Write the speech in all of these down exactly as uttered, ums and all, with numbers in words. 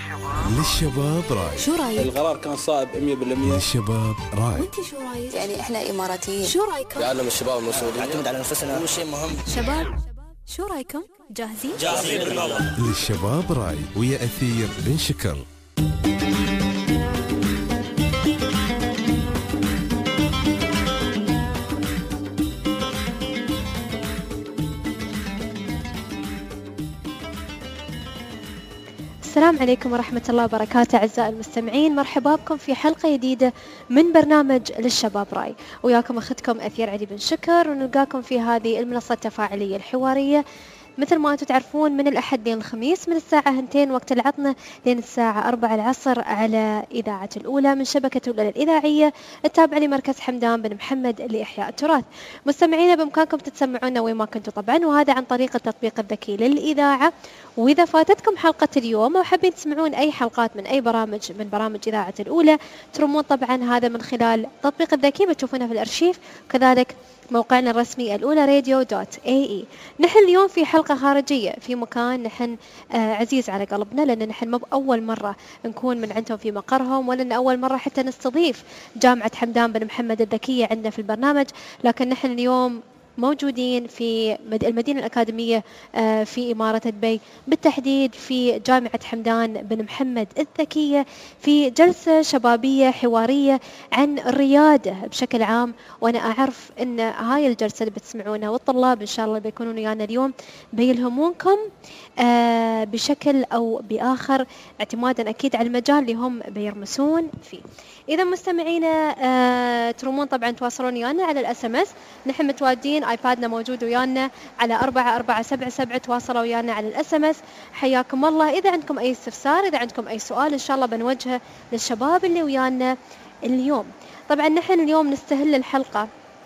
للشباب راي. شو رايك؟ القرار كان صائب مية بالمية. للشباب راي. وانت شو رايك؟ يعني احنا اماراتيين، شو رايكم؟ يعلم الشباب المسؤولية، نعتمد على نفسنا، هو شيء مهم. شباب شو رايكم؟ جاهزين؟ جاهزين بالموضوع. للشباب راي ويا أثير بن شكر. السلام عليكم ورحمة الله وبركاته أعزائي المستمعين، مرحبا بكم في حلقة جديدة من برنامج للشباب راي، وياكم أختكم أثير علي بن شكر، ونلقاكم في هذه المنصة التفاعلية الحوارية مثل ما أنتم تعرفون من الأحد لين الخميس من الساعة هنتين وقت العطنة لين الساعة أربعة العصر على إذاعة الأولى من شبكة الأولى الإذاعية التابعة لمركز حمدان بن محمد لإحياء التراث. مستمعينا بإمكانكم تتسمعونا وين ما كنتوا طبعا، وهذا عن طريق التطبيق الذكي للإذاعة. وإذا فاتتكم حلقة اليوم أو حابين تسمعون أي حلقات من أي برامج من برامج إذاعة الأولى ترمون طبعا هذا من خلال التطبيق الذكي بتشوفونه في الأرشيف، وكذلك موقعنا الرسمي الأولى راديو دوت اي اي. نحن اليوم في حلقة خارجية في مكان نحن آه عزيز على قلبنا، لأن نحن مو بأول مرة نكون من عندهم في مقرهم، ولا أول مرة حتى نستضيف جامعة حمدان بن محمد الذكية عندنا في البرنامج، لكن نحن اليوم موجودين في المدينة الأكاديمية في إمارة دبي، بالتحديد في جامعة حمدان بن محمد الذكية، في جلسة شبابية حوارية عن الريادة بشكل عام. وأنا أعرف أن هاي الجلسة اللي بتسمعونها والطلاب إن شاء الله بيكونون ويانا اليوم بيلهمونكم بشكل أو بآخر، اعتمادا أكيد على المجال اللي هم بيرمسون فيه. إذا مستمعينا آه ترمون طبعا تواصلون ويانا على الاس ام اس، نحن متواجدين، ايبادنا موجود ويانا على أربعة أربعة سبعة سبعة، تواصلوا ويانا على الاس ام اس. حياكم الله. إذا عندكم أي استفسار، إذا عندكم أي سؤال، إن شاء الله بنوجهه للشباب اللي ويانا اليوم. طبعا نحن اليوم نستهل الحلقة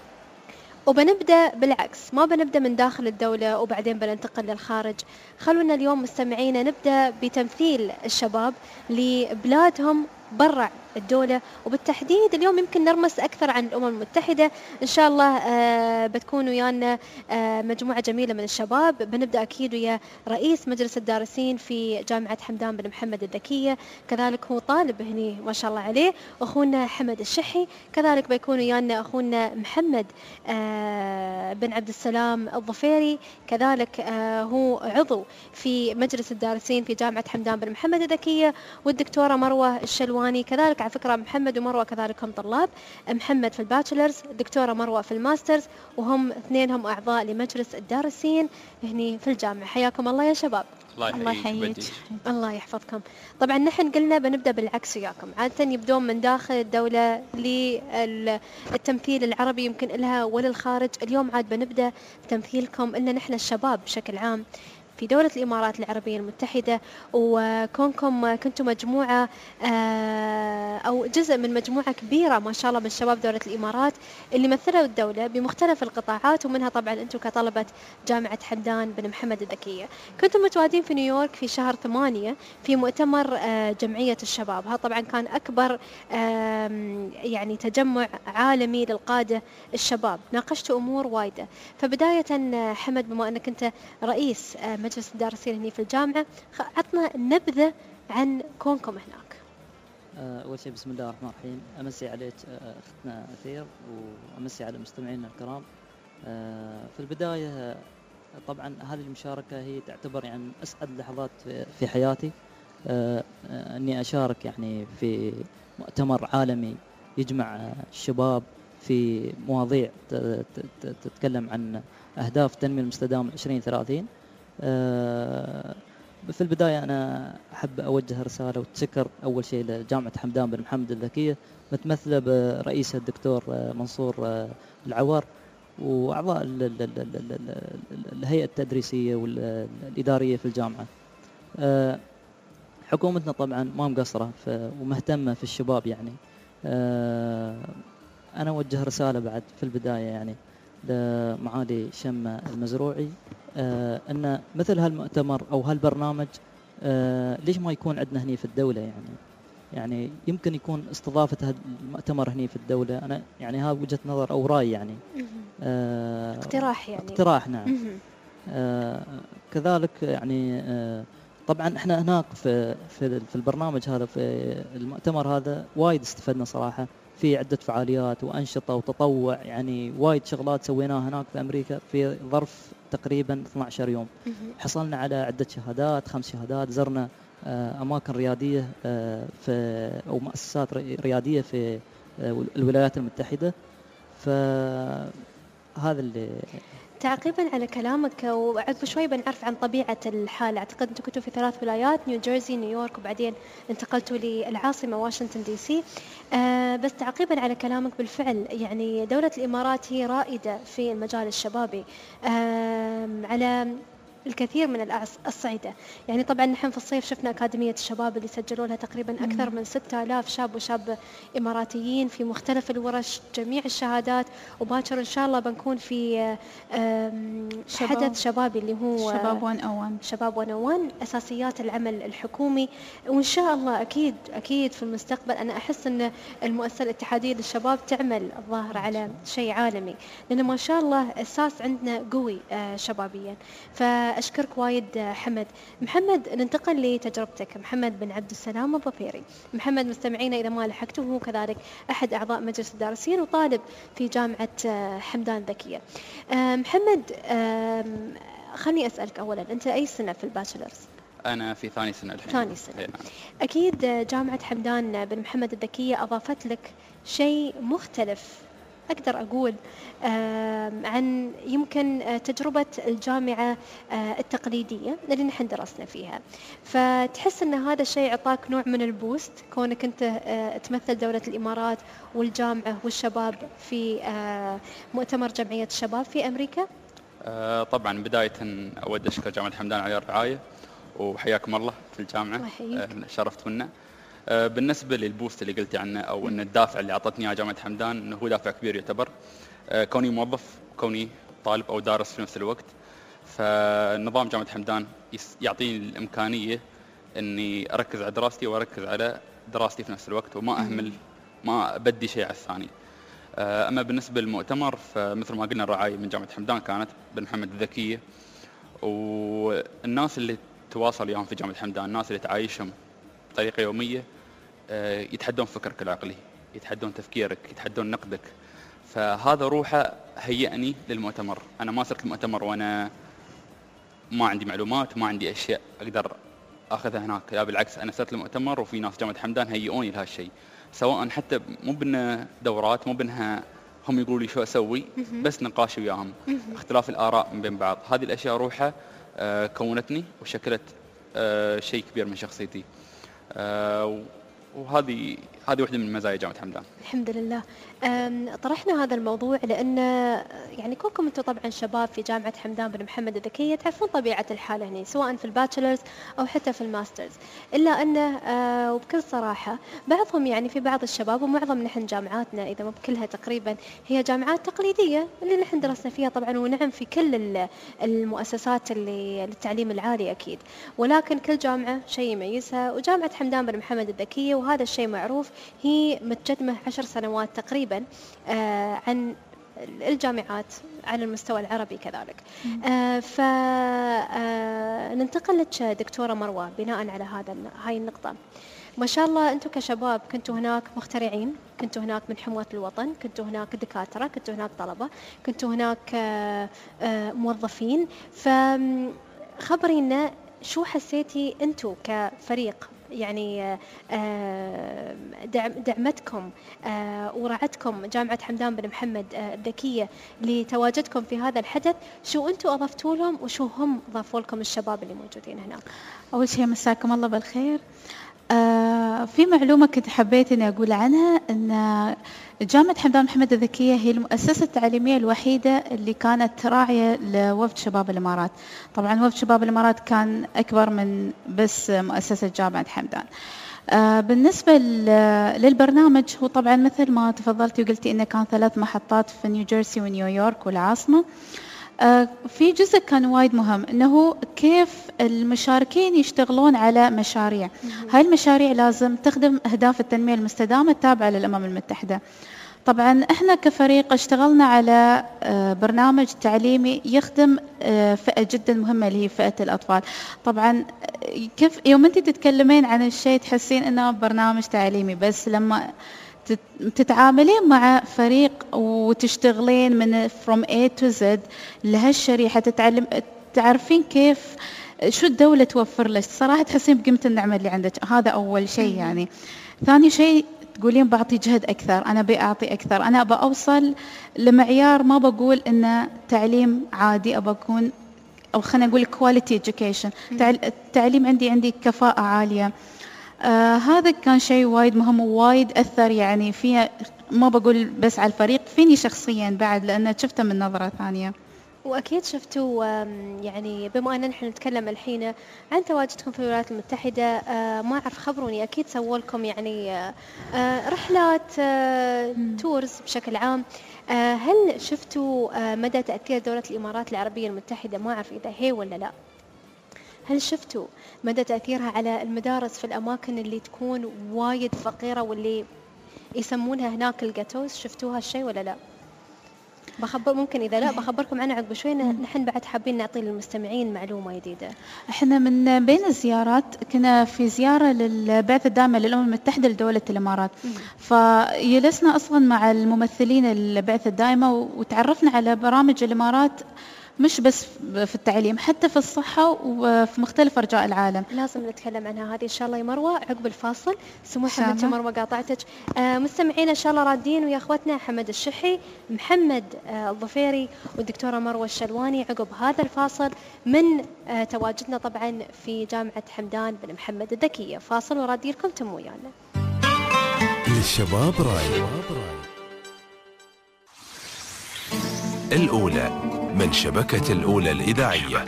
وبنبدأ بالعكس، ما بنبدأ من داخل الدولة وبعدين بننتقل للخارج. خلونا اليوم مستمعينا نبدأ بتمثيل الشباب لبلادهم برا الدولة، وبالتحديد اليوم يمكن نرمس أكثر عن الأمم المتحدة. إن شاء الله آه بتكون ويانا آه مجموعة جميلة من الشباب. بنبدأ أكيد ويا رئيس مجلس الدارسين في جامعة حمدان بن محمد الذكية، كذلك هو طالب هني ما شاء الله عليه، أخونا حمد الشحي، كذلك بيكون ويانا أخونا محمد آه بن عبد السلام الظفيري، كذلك آه هو عضو في مجلس الدارسين في جامعة حمدان بن محمد الذكية، والدكتورة مروة الشلواني. كذلك على فكرة محمد ومروة كذلك هم طلاب، محمد في الباتشلرز، الدكتورة مروة في الماسترز، وهم اثنينهم أعضاء لمجلس الدارسين هني في الجامعة. حياكم الله يا شباب. الله يحييك. الله يحفظكم. طبعا نحن قلنا بنبدأ بالعكس وياكم، عادة يبدون من داخل الدولة للتمثيل العربي يمكن لها وللخارج. اليوم عاد بنبدأ تمثيلكم إن نحن الشباب بشكل عام في دولة الإمارات العربية المتحدة، وكونكم كنتم مجموعة أو جزء من مجموعة كبيرة ما شاء الله من شباب دولة الإمارات اللي مثلوا الدولة بمختلف القطاعات، ومنها طبعا أنتم كطلبة جامعة حمدان بن محمد الذكية. كنتم متواجدين في نيويورك في شهر ثمانية في مؤتمر جمعية الشباب. هذا طبعا كان أكبر يعني تجمع عالمي للقادة الشباب، ناقشتوا أمور وايدة. فبداية حمد، بما أنك أنت رئيس مجلس الدارسين هنا في الجامعة، عطنا نبذة عن كونكم هناك. أول شيء بسم الله الرحمن الرحيم، أمسي عليك أختنا أثير، وأمسي على مستمعينا الكرام. في البداية طبعا هذه المشاركة هي تعتبر يعني أسعد لحظات في حياتي، أني أشارك يعني في مؤتمر عالمي يجمع الشباب في مواضيع تتكلم عن أهداف التنمية المستدامة عشرين ثلاثين. في البداية أنا أحب أوجه رسالة وتشكر أول شيء لجامعة حمدان بن محمد الذكية متمثلة برئيسها الدكتور منصور العوار، وأعضاء الهيئة التدريسية والإدارية في الجامعة. حكومتنا طبعا ما مقصرة ومهتمة في الشباب. يعني أنا أوجه رسالة بعد في البداية يعني لمعالي شمة المزروعي، آه أن مثل هالمؤتمر أو هالبرنامج آه ليش ما يكون عندنا هني في الدولة. يعني يعني يمكن يكون استضافة هذا المؤتمر هني في الدولة. أنا يعني هذا وجهة نظر أو رأي يعني آه اقتراح يعني اقتراح نعم. آه كذلك يعني آه طبعا احنا هناك في في في البرنامج هذا، في المؤتمر هذا، وايد استفدنا صراحه، في عده فعاليات وانشطه وتطوع، يعني وايد شغلات سويناها هناك في امريكا في ظرف تقريبا اثنا عشر يوم. حصلنا على عده شهادات، خمس شهادات، زرنا اماكن رياديه في او مؤسسات رياديه في الولايات المتحده. فهذا اللي تعقيبا على كلامك وعقب شوي بنعرف عن طبيعة الحالة. أعتقد أنتم كنتوا في ثلاث ولايات، نيوجيرسي، نيويورك، وبعدين انتقلتوا للعاصمة واشنطن دي سي. آه بس تعقيبا على كلامك، بالفعل يعني دولة الإمارات هي رائدة في المجال الشبابي آه على الكثير من الأصعدة. يعني طبعا نحن في الصيف شفنا أكاديمية الشباب اللي سجلوا لها تقريبا أكثر من ستة آلاف شاب وشاب إماراتيين في مختلف الورش، جميع الشهادات. وباكر إن شاء الله بنكون في شباب. حدث شبابي اللي هو شباب مئة وواحد شباب مئة وواحد، أساسيات العمل الحكومي. وإن شاء الله أكيد أكيد في المستقبل أنا أحس أن المؤسسة الاتحادية للشباب تعمل الظاهر على شيء عالمي، لأن ما شاء الله أساس عندنا قوي شبابيا. ف أشكرك وايد حمد. محمد، ننتقل لتجربتك. محمد بن عبد السلام الظفيري. محمد مستمعينا إذا ما لحقته، هو كذلك أحد أعضاء مجلس الدارسين وطالب في جامعة حمدان ذكية. محمد، خلني أسألك أولا، أنت أي سنة في الباشلرز؟ أنا في ثاني سنة الحين. ثاني سنة. أكيد جامعة حمدان بن محمد الذكية أضافت لك شيء مختلف، أقدر أقول عن يمكن تجربة الجامعة التقليدية اللي نحن درسنا فيها. فتحس أن هذا الشيء عطاك نوع من البوست كونك أنت تمثل دولة الإمارات والجامعة والشباب في مؤتمر جمعية الشباب في أمريكا؟ طبعا بداية أود أشكر جامعة حمدان على الرعاية، وحياكم الله في الجامعة، شرفت منا. بالنسبة للبوست اللي قلتي عنه أو أن الدافع اللي أعطتني إياه جامعة حمدان، أنه هو دافع كبير يعتبر، كوني موظف، كوني طالب أو دارس في نفس الوقت. فنظام جامعة حمدان يعطيني الإمكانية أني أركز على دراستي وأركز على دراستي في نفس الوقت، وما أهمل ما أبدي شيء على الثاني. أما بالنسبة للمؤتمر، فمثل ما قلنا الرعاية من جامعة حمدان كانت بن محمد الذكية، والناس اللي تواصل يوم في جامعة حمدان، الناس اللي تعايشهم بطريقة يومية، يتحدون فكرك العقلي، يتحدون تفكيرك، يتحدون نقدك. فهذا روحه هيئني للمؤتمر. أنا ما صرت المؤتمر وأنا ما عندي معلومات، ما عندي أشياء أقدر أخذها هناك، لا بالعكس، أنا صرت المؤتمر وفي ناس جامعة حمدان هيئوني لهالشيء، سواء حتى مو بأنها دورات، مو بأنها هم يقولوا لي شو أسوي، بس نقاش وياهم، اختلاف الآراء من بين بعض. هذه الأشياء روحها كونتني وشكلت شيء كبير من شخصيتي. وهذه هذه واحدة من مزايا جامعة حمدان. الحمد لله. طرحنا هذا الموضوع لأن يعني كونكم أنتم طبعا شباب في جامعة حمدان بن محمد الذكية تعرفون طبيعة الحال هنا، سواء في الباتشلرز أو حتى في الماسترز، إلا أنه وبكل صراحة بعضهم يعني في بعض الشباب، ومعظم نحن جامعاتنا إذا ما بكلها تقريبا هي جامعات تقليدية اللي نحن درسنا فيها طبعا، ونعم في كل المؤسسات اللي للتعليم العالي أكيد، ولكن كل جامعة شيء يميزها. وجامعة حمدان بن محمد الذكية وهذا الشيء معروف هي متقدمة عشر سنوات تقريبا آه عن الجامعات على المستوى العربي كذلك. آه فننتقل لك دكتورة مروة بناء على هذا هاي النقطة. ما شاء الله أنتم كشباب كنتوا هناك مخترعين، كنتوا هناك من حماة الوطن، كنتوا هناك دكاترة، كنتوا هناك طلبة، كنتوا هناك آه آه موظفين. فخبرينا شو حسيتي أنتوا كفريق، يعني دعمتكم ورعتكم جامعة حمدان بن محمد الذكية لتواجدكم في هذا الحدث، شو أنتم أضفتوا لهم وشو هم ضافوا لكم الشباب اللي موجودين هناك؟ أول شيء مساكم الله بالخير. آه في معلومة كنت حبيت أني أقول عنها، أن جامعة حمدان محمد الذكية هي المؤسسة التعليمية الوحيدة اللي كانت راعية لوفد شباب الإمارات. طبعا وفد شباب الإمارات كان أكبر من بس مؤسسة جامعة حمدان. آه بالنسبة للبرنامج، هو طبعا مثل ما تفضلتي وقلتي أنه كان ثلاث محطات في نيوجيرسي ونيويورك والعاصمة. آه في جزء كان وايد مهم، أنه كيف المشاركين يشتغلون على مشاريع. هاي المشاريع لازم تخدم أهداف التنمية المستدامة التابعة للأمم المتحدة. طبعا احنا كفريق اشتغلنا على آه، برنامج تعليمي يخدم آه، فئة جدا مهمة اللي هي فئة الأطفال. طبعا آه، كيف يوم انت تتكلمين عن الشيء تحسين انه برنامج تعليمي، بس لما تت- تتعاملين مع فريق وتشتغلين من from A to Z لهالشريحة، تتعلم تعرفين كيف شو الدولة توفر لك، صراحة تحسين بقيمة النعمة اللي عندك. هذا أول شيء يعني. ثاني شيء تقولين بعطي جهد أكثر، أنا بأعطي أكثر، أنا أبى أوصل لمعيار، ما بقول إنه تعليم عادي، أبى أكون أو خلينا نقول quality education، التعليم عندي عندي كفاءة عالية. آه هذا كان شيء وايد مهم ووايد أثر يعني فيها، ما بقول بس على الفريق، فيني شخصيا بعد، لأنه شفته من نظرة ثانية. وأكيد شفتوا آم، يعني بما أننا نحن نتكلم الحين عن تواجدكم في الولايات المتحدة، آه، ما أعرف خبروني، أكيد سووا لكم يعني آه، آه، رحلات آه، تورز بشكل عام. آه، هل شفتوا آه، مدى تأثير دولة الإمارات العربية المتحدة؟ ما أعرف إذا هي ولا لا. هل شفتوا مدى تأثيرها على المدارس في الأماكن اللي تكون وايد فقيرة واللي يسمونها هناك الجاتوز؟ شفتوها الشيء ولا لا؟ بخبر ممكن إذا لا بخبركم عنها عقب شوي. نحن بعد حابين نعطي للمستمعين معلومة جديدة. احنا من بين الزيارات كنا في زيارة للبعثة الدائمة للأمم المتحدة لدولة الإمارات، فجلسنا أصلا مع الممثلين البعثة الدائمة وتعرفنا على برامج الإمارات، مش بس في التعليم، حتى في الصحة وفي مختلف أرجاء العالم. لازم نتكلم عنها هذه إن شاء الله يا مروة عقب الفاصل. سموحة بنت مروة قاطعتك. آه مستمعين إن شاء الله رادين ويا أخوتنا حمد الشحي، محمد آه الظفيري والدكتورة مروة الشلواني عقب هذا الفاصل من آه تواجدنا طبعا في جامعة حمدان بن محمد الذكية. فاصل وراديلكم تم ويانا. للشباب راي. الأولى من شبكة الأولى الإذاعية.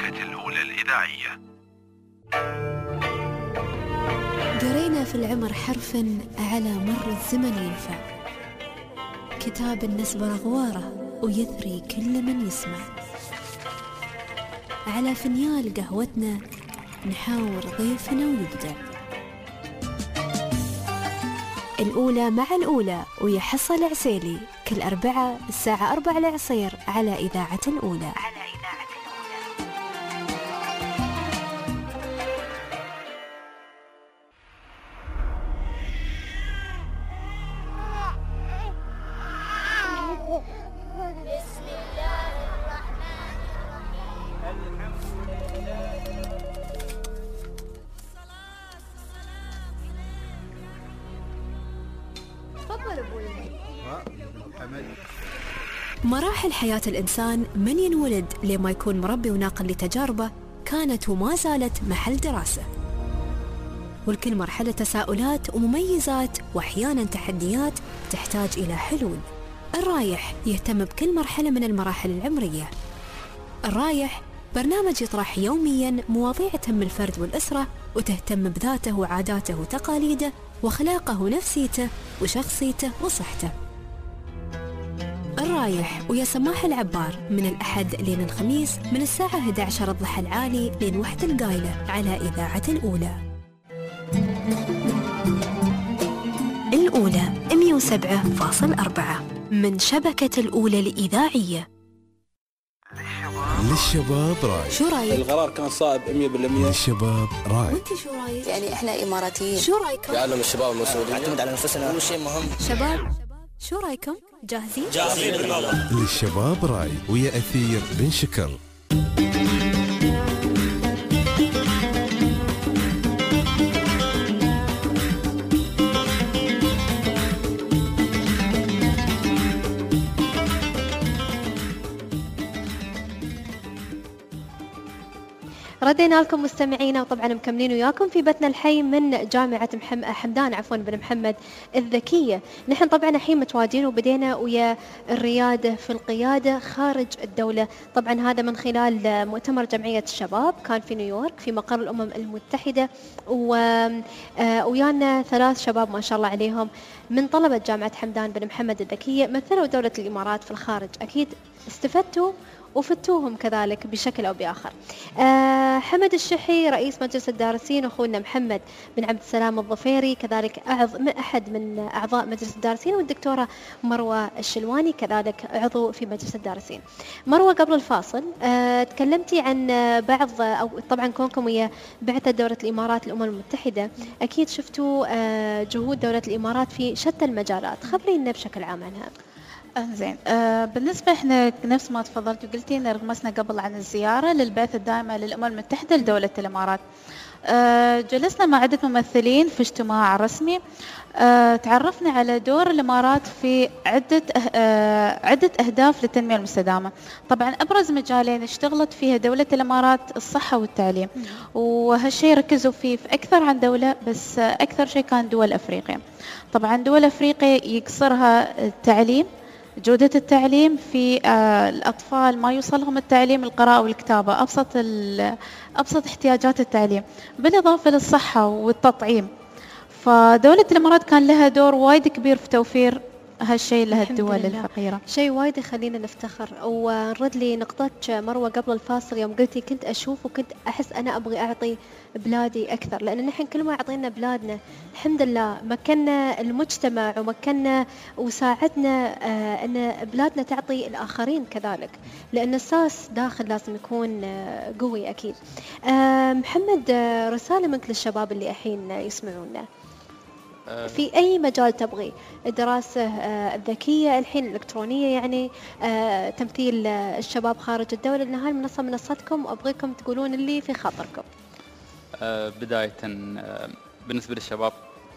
قرينا في العمر حرفا على مر الزمن ينفع، كتاب النسبر أغواره ويثري كل من يسمع. على فنيال قهوتنا نحاور ضيفنا ويبدع. الأولى مع الأولى ويا حصة العسيلي كل أربعة الساعة أربعة العصير على إذاعة الأولى. مراحل حياة الإنسان من ينولد لما يكون مربي وناقل لتجاربه كانت وما زالت محل دراسة، والكل مرحلة تساؤلات ومميزات وأحيانا تحديات تحتاج إلى حلول. الرايح يهتم بكل مرحلة من المراحل العمرية. الرايح برنامج يطرح يوميا مواضيع تهم الفرد والأسرة وتهتم بذاته وعاداته وتقاليده وأخلاقه ونفسيته وشخصيته وصحته. الرايح ويا سماح العبار من الأحد لين الخميس من الساعة إحدى عشرة الضحى العالي لين وحدة القايلة على إذاعة الأولى. الأولى مئة وسبعة فاصلة أربعة من شبكة الأولى الإذاعية. للشباب راي. شو رايك؟ القرار كان صائب مية بالمية. للشباب راي. وانت شو رايك؟ يعني احنا اماراتيين، شو رايكم؟ يعلم الشباب المسؤولين نعتمد على انفسنا، كل شيء مهم. شباب شو رايكم؟ جاهزين؟ جاهزين بالموضوع. للشباب راي ويا أثير بن شكر. ردينا لكم مستمعينا، وطبعا مكملين وياكم في بثنا الحي من جامعة محم... حمدان عفوا بن محمد الذكية. نحن طبعا الحين متواجدين وبدينا ويا الريادة في القيادة خارج الدولة، طبعا هذا من خلال مؤتمر جمعية الشباب كان في نيويورك في مقر الأمم المتحدة، ويانا ثلاث شباب ما شاء الله عليهم من طلبة جامعة حمدان بن محمد الذكية مثلوا دولة الإمارات في الخارج. أكيد استفدتوا وفتوهم كذلك بشكل أو بآخر. آه حمد الشحي رئيس مجلس الدارسين، أخونا محمد بن عبد السلام الظفيري كذلك أعض من أحد من أعضاء مجلس الدارسين، والدكتورة مروة الشلواني كذلك عضو في مجلس الدارسين. مروة قبل الفاصل آه تكلمتي عن بعض، أو طبعا كونكم ويا بعثة دولة الإمارات الأمم المتحدة أكيد شفتوا آه جهود دولة الإمارات في شتى المجالات، خبرينا بشكل عام عنها. زين. آه بالنسبة احنا نفس ما تفضلت وقلتي ان رغمسنا قبل عن الزيارة للبعثة الدائمة للأمم المتحدة لدولة الإمارات. آه جلسنا مع عدة ممثلين في اجتماع رسمي. آه تعرفنا على دور الإمارات في عدة آه عدة أهداف للتنمية المستدامة. طبعا أبرز مجالين اشتغلت فيها دولة الإمارات الصحة والتعليم، وهالشيء ركزوا فيه في أكثر عن دولة، بس آه أكثر شيء كان دول أفريقيا. طبعا دول أفريقيا يقصرها التعليم، جودة التعليم في آه الأطفال ما يوصلهم التعليم القراءة والكتابة، أبسط أبسط احتياجات التعليم، بالإضافة للصحة والتطعيم. فدولة الإمارات كان لها دور وايد كبير في توفير هالشيء لها الدول الفقيرة. شيء وايد يخلينا نفتخر. ونرد لي نقطتك مروة قبل الفاصل يوم قلتي كنت أشوف وكنت أحس أنا أبغي أعطي بلادي أكثر، لأن نحن كل ما أعطينا بلادنا الحمد لله مكنا المجتمع ومكنا وساعدنا آه أن بلادنا تعطي الآخرين كذلك، لأن الأساس داخل لازم يكون آه قوي أكيد. آه محمد، آه رسالة منك للشباب اللي الحين يسمعونا في أي مجال تبغي، الدراسة آه الذكية الحين الإلكترونية، يعني آه تمثيل آه الشباب خارج الدولة، لأن هاي المنصة منصتكم وأبغيكم تقولون اللي في خاطركم. آه بداية آه بالنسبة للشباب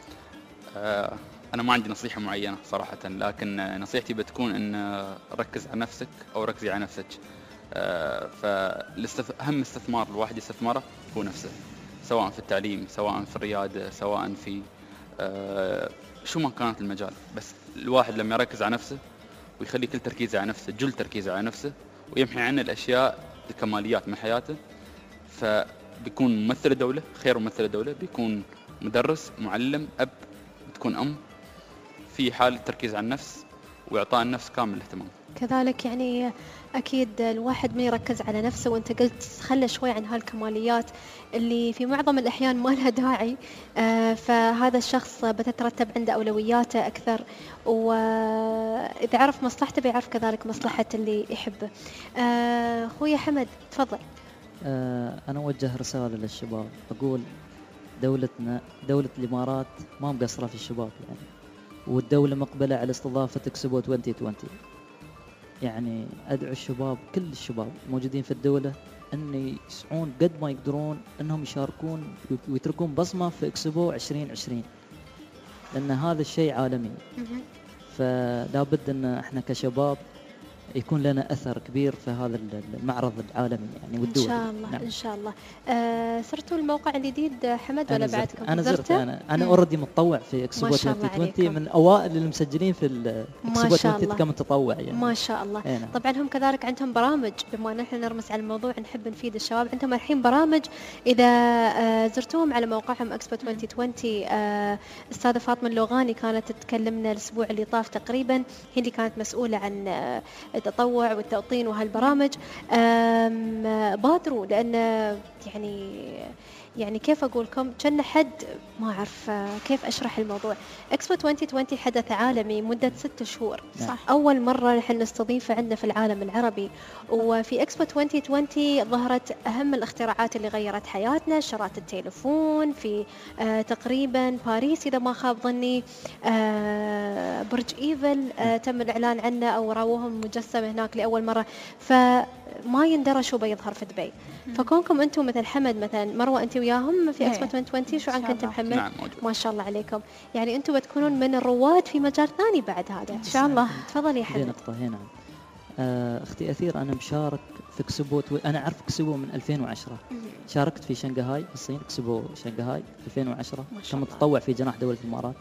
آه أنا ما عندي نصيحة معينة صراحة، لكن آه نصيحتي بتكون أن آه ركز على نفسك أو ركزي على نفسك. آه فأهم استثمار الواحد يستثمره هو نفسه، سواء في التعليم، سواء في الريادة، سواء في آه شو ما كانت المجال. بس الواحد لما يركز على نفسه ويخلي كل تركيزه على نفسه، جل تركيزه على نفسه، ويمحي عنه الأشياء الكماليات من حياته، فبيكون ممثل الدولة، خير ممثل الدولة، بيكون مدرس، معلم، أب، بتكون أم، في حال التركيز على النفس وإعطاء النفس كامل الاهتمام. كذلك يعني أكيد الواحد ما يركز على نفسه، وأنت قلت خلى شوي عن هالكماليات اللي في معظم الأحيان ما لها داعي، آه فهذا الشخص بتترتب عنده أولوياته أكثر، وإذا عرف مصلحته بيعرف كذلك مصلحة اللي يحبه. آه أخوي حمد تفضل. آه أنا أوجه رسالة للشباب، أقول دولتنا دولة الإمارات ما مقصرة في الشباب يعني، والدولة مقبلة على استضافة إكسبو ألفين وعشرين. يعني أدعو الشباب، كل الشباب موجودين في الدولة، أن يسعون قد ما يقدرون أنهم يشاركون ويتركون بصمة في إكسبو عشرين عشرين، لأن هذا الشيء عالمي. فلا بد أن احنا كشباب يكون لنا أثر كبير في هذا المعرض العالمي يعني والدول. إن شاء الله. نعم. إن شاء الله. آه سرتوا الموقع الجديد حمد ولا بعدكم؟ أنا زرت. أنا أنا أوريدي متطوع في إكسبو ألفين وعشرين، من أوائل المسجلين في إكسبو ألفين وعشرين كمتطوع يعني. ما شاء الله. يعني. طبعا هم كذلك عندهم برامج، بما نحن نرمس على الموضوع نحب نفيد الشباب، عندهم الحين برامج إذا آه زرتوهم على موقعهم إكسبو ألفين وعشرين. آه أستاذة فاطمة اللوغاني كانت تتكلمنا الأسبوع اللي طاف تقريبا، هي اللي كانت مسؤولة عن آه التطوع والتوطين وهالبرامج. بادروا، لأن يعني يعني كيف أقول لكم كنا حد ما أعرف كيف أشرح الموضوع. إكسبو ألفين وعشرين حدث عالمي مدة ست شهور. صح. أول مرة نحن نستضيفه عندنا في العالم العربي، وفي إكسبو ألفين وعشرين ظهرت أهم الاختراعات اللي غيرت حياتنا، شرات التليفون في آه تقريبا باريس إذا ما خاب ظني، آه برج إيفل آه تم الإعلان عنه أو راوهم مجسم هناك لأول مرة، فما يندرى شو بيظهر في دبي. فكونكم أنتم مثل حمد مثلا مروة أنت وياهم في إكسبو ألفين وعشرين، شو عنك أنت محمد؟ نعم ما شاء الله عليكم، يعني أنتم بتكونون من الرواد في مجال ثاني بعد هذا إن شاء الله. تفضل يا حمد. نقطة هنا آه أختي أثير، أنا مشارك في إكسبو، أنا أعرف إكسبو من ألفين وعشرة. شاركت في شنغهاي الصين، إكسبو شنغهاي ألفين وعشرة كمتطوع في جناح دولة الإمارات.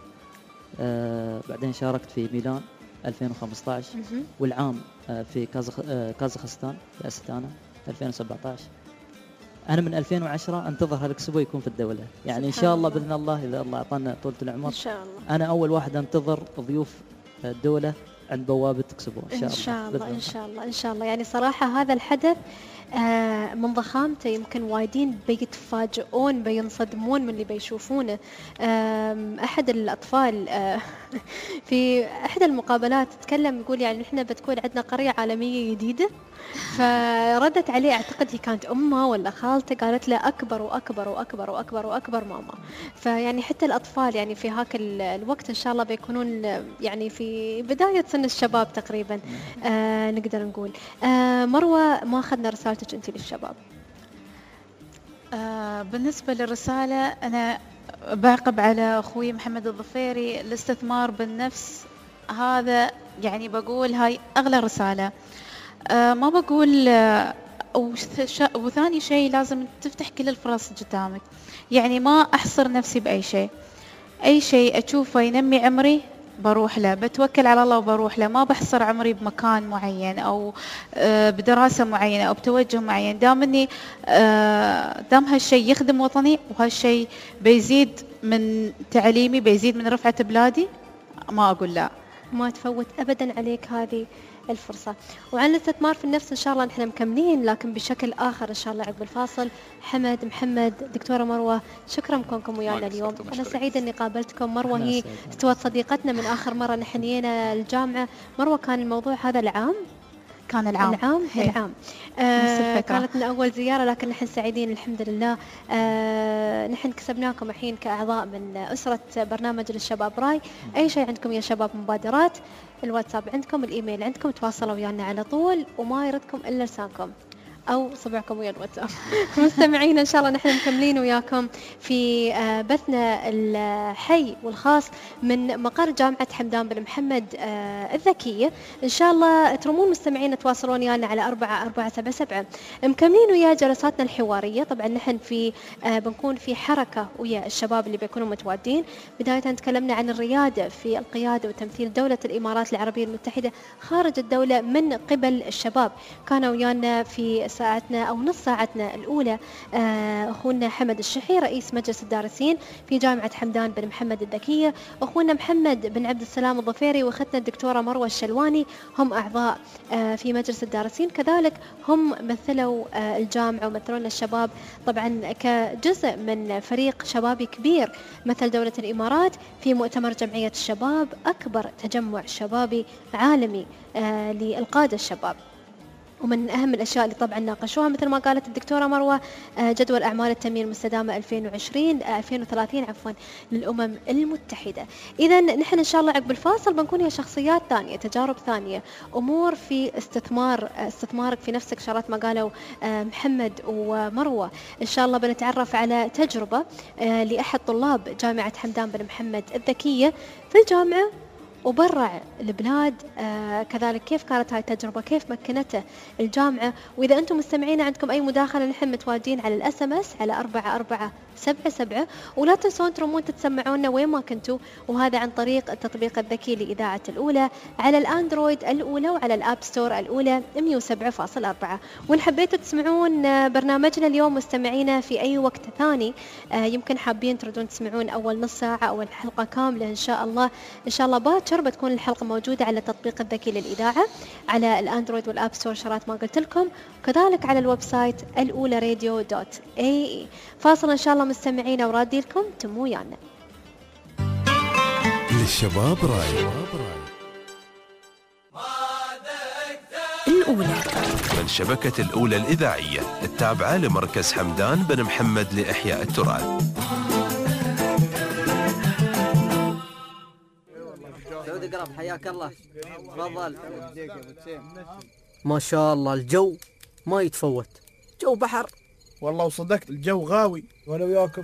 آه بعدين شاركت في ميلان ألفين وخمسة عشر، والعام آه في كازخ آه كازاخستان في أستانا ألفين وسبعة عشر. أنا من ألفين وعشرة أنتظر هالإكسبو يكون في الدولة، يعني إن شاء الله بإذن الله إذا الله أعطانا طولة العمر. إن شاء الله. أنا أول واحد أنتظر ضيوف الدولة عند بوابة تكسبه إن شاء الله. إن شاء الله بإذن إن شاء الله إن شاء الله. يعني صراحة هذا الحدث آه من ضخامته يمكن وايدين بيتفاجئون بينصدمون من اللي بيشوفونه. آه أحد الأطفال آه في أحد المقابلات تكلم يقول يعني إحنا بتكون عندنا قرية عالمية جديدة. فردت عليه أعتقد هي كانت أمه ولا خالته قالت له أكبر وأكبر وأكبر وأكبر وأكبر ماما. فيعني حتى الأطفال يعني في هاك الوقت إن شاء الله بيكونون يعني في بداية سن الشباب تقريبا آه نقدر نقول. آه مروة ما أخذنا رسالتك أنت للشباب. آه بالنسبة للرسالة أنا بعقب على أخوي محمد الظفيري. الاستثمار بالنفس هذا يعني بقول هاي أغلى رسالة. أه ما بقول أه وثاني شيء لازم تفتح كل الفرص قدامك. يعني ما أحصر نفسي بأي شيء. أي شيء أشوفه ينمي عمري بروح له، بتوكل على الله وبروح له. ما بحصر عمري بمكان معين أو أه بدراسة معينة أو بتوجه معين. دام إني أه دام هالشيء يخدم وطني وهالشيء بيزيد من تعليمي بيزيد من رفعة بلادي ما أقول لا. ما تفوت أبدا عليك هذه الفرصة. وعن الاستثمار في النفس إن شاء الله نحن مكملين لكن بشكل آخر إن شاء الله عقب الفاصل. حمد، محمد، دكتورة مروة، شكرا كونكم ويانا اليوم. أنا سعيدة إني قابلتكم. مروة هي استوت صديقتنا من آخر مرة نحن جينا الجامعة. مروة كان الموضوع هذا العام كان العام العام العام آه كانت من أول زيارة لكن نحن سعيدين الحمد لله. آه نحن كسبناكم الحين كأعضاء من أسرة برنامج للشباب راي. أي شيء عندكم يا شباب مبادرات الواتساب عندكم الإيميل عندكم تواصلوا ويانا على طول وما يردكم إلا لسانكم أو صبعكم ويا الواتساب. مستمعين إن شاء الله نحن مكملين وياكم في بثنا الحي والخاص من مقر جامعة حمدان بن محمد الذكية. إن شاء الله ترمون مستمعين تواصلون ويانا على أربعة أربعة سبعة سبعة. مكملين ويا جلساتنا الحوارية. طبعا نحن في بنكون في حركة ويا الشباب اللي بيكونوا متواجدين. بداية تكلمنا عن الريادة في القيادة وتمثيل دولة الإمارات العربية المتحدة خارج الدولة من قبل الشباب. كانوا ويانا في ساعتنا أو نص ساعتنا الأولى أخونا حمد الشحي رئيس مجلس الدارسين في جامعة حمدان بن محمد الذكية، أخونا محمد بن عبد السلام الظفيري وأختنا الدكتورة مروة الشلواني هم أعضاء في مجلس الدارسين. كذلك هم مثلوا الجامعة ومثلون الشباب طبعا كجزء من فريق شبابي كبير مثل دولة الإمارات في مؤتمر جمعية الشباب أكبر تجمع شبابي عالمي للقادة الشباب. ومن أهم الأشياء اللي طبعا ناقشوها مثل ما قالت الدكتورة مروة جدول أعمال التنمية المستدامة ألفين وعشرين ألفين وثلاثين عفوا للأمم المتحدة. إذا نحن إن شاء الله عقب الفاصل بنكون هي شخصيات ثانية تجارب ثانية أمور في استثمار استثمارك في نفسك شغلات ما قالوا محمد ومروة. إن شاء الله بنتعرف على تجربة لأحد طلاب جامعة حمدان بن محمد الذكية في الجامعة وبرع البلاد. آه كذلك كيف كانت هاي التجربة كيف مكنته الجامعة. وإذا أنتم مستمعين عندكم أي مداخلة نحن متواجدين على الأس ام اس على أربعة أربعة سبعة سبعة ولا تنسون ترمون تتسمعونا وين ما كنتوا وهذا عن طريق التطبيق الذكي لإذاعة الأولى على الأندرويد الأولى وعلى الأب ستور الأولى مية وسبعة فاصلة أربعة. وإن حبيتوا تسمعون برنامجنا اليوم مستمعينا في أي وقت ثاني آه يمكن حابين تردون تسمعون أول نص ساعة أو الحلقة كاملة إن شاء الله إن شاء الله باكر بتكون الحلقة موجودة على التطبيق الذكي للإذاعة على الأندرويد والأب ستور شرات ما قلت لكم وكذلك على الويب سايت الأولى راديو دوت اي اي. فاصل إن شاء الله مستمعين ورادي لكم تمو ويانا. للشباب راي الأولى من شبكة الأولى الإذاعية التابعة لمركز حمدان بن محمد لإحياء التراث. سعود قرب حياك الله تفضل. ما شاء الله الجو ما يتفوت جو بحر والله وصدقت الجو غاوي وانا وياكم.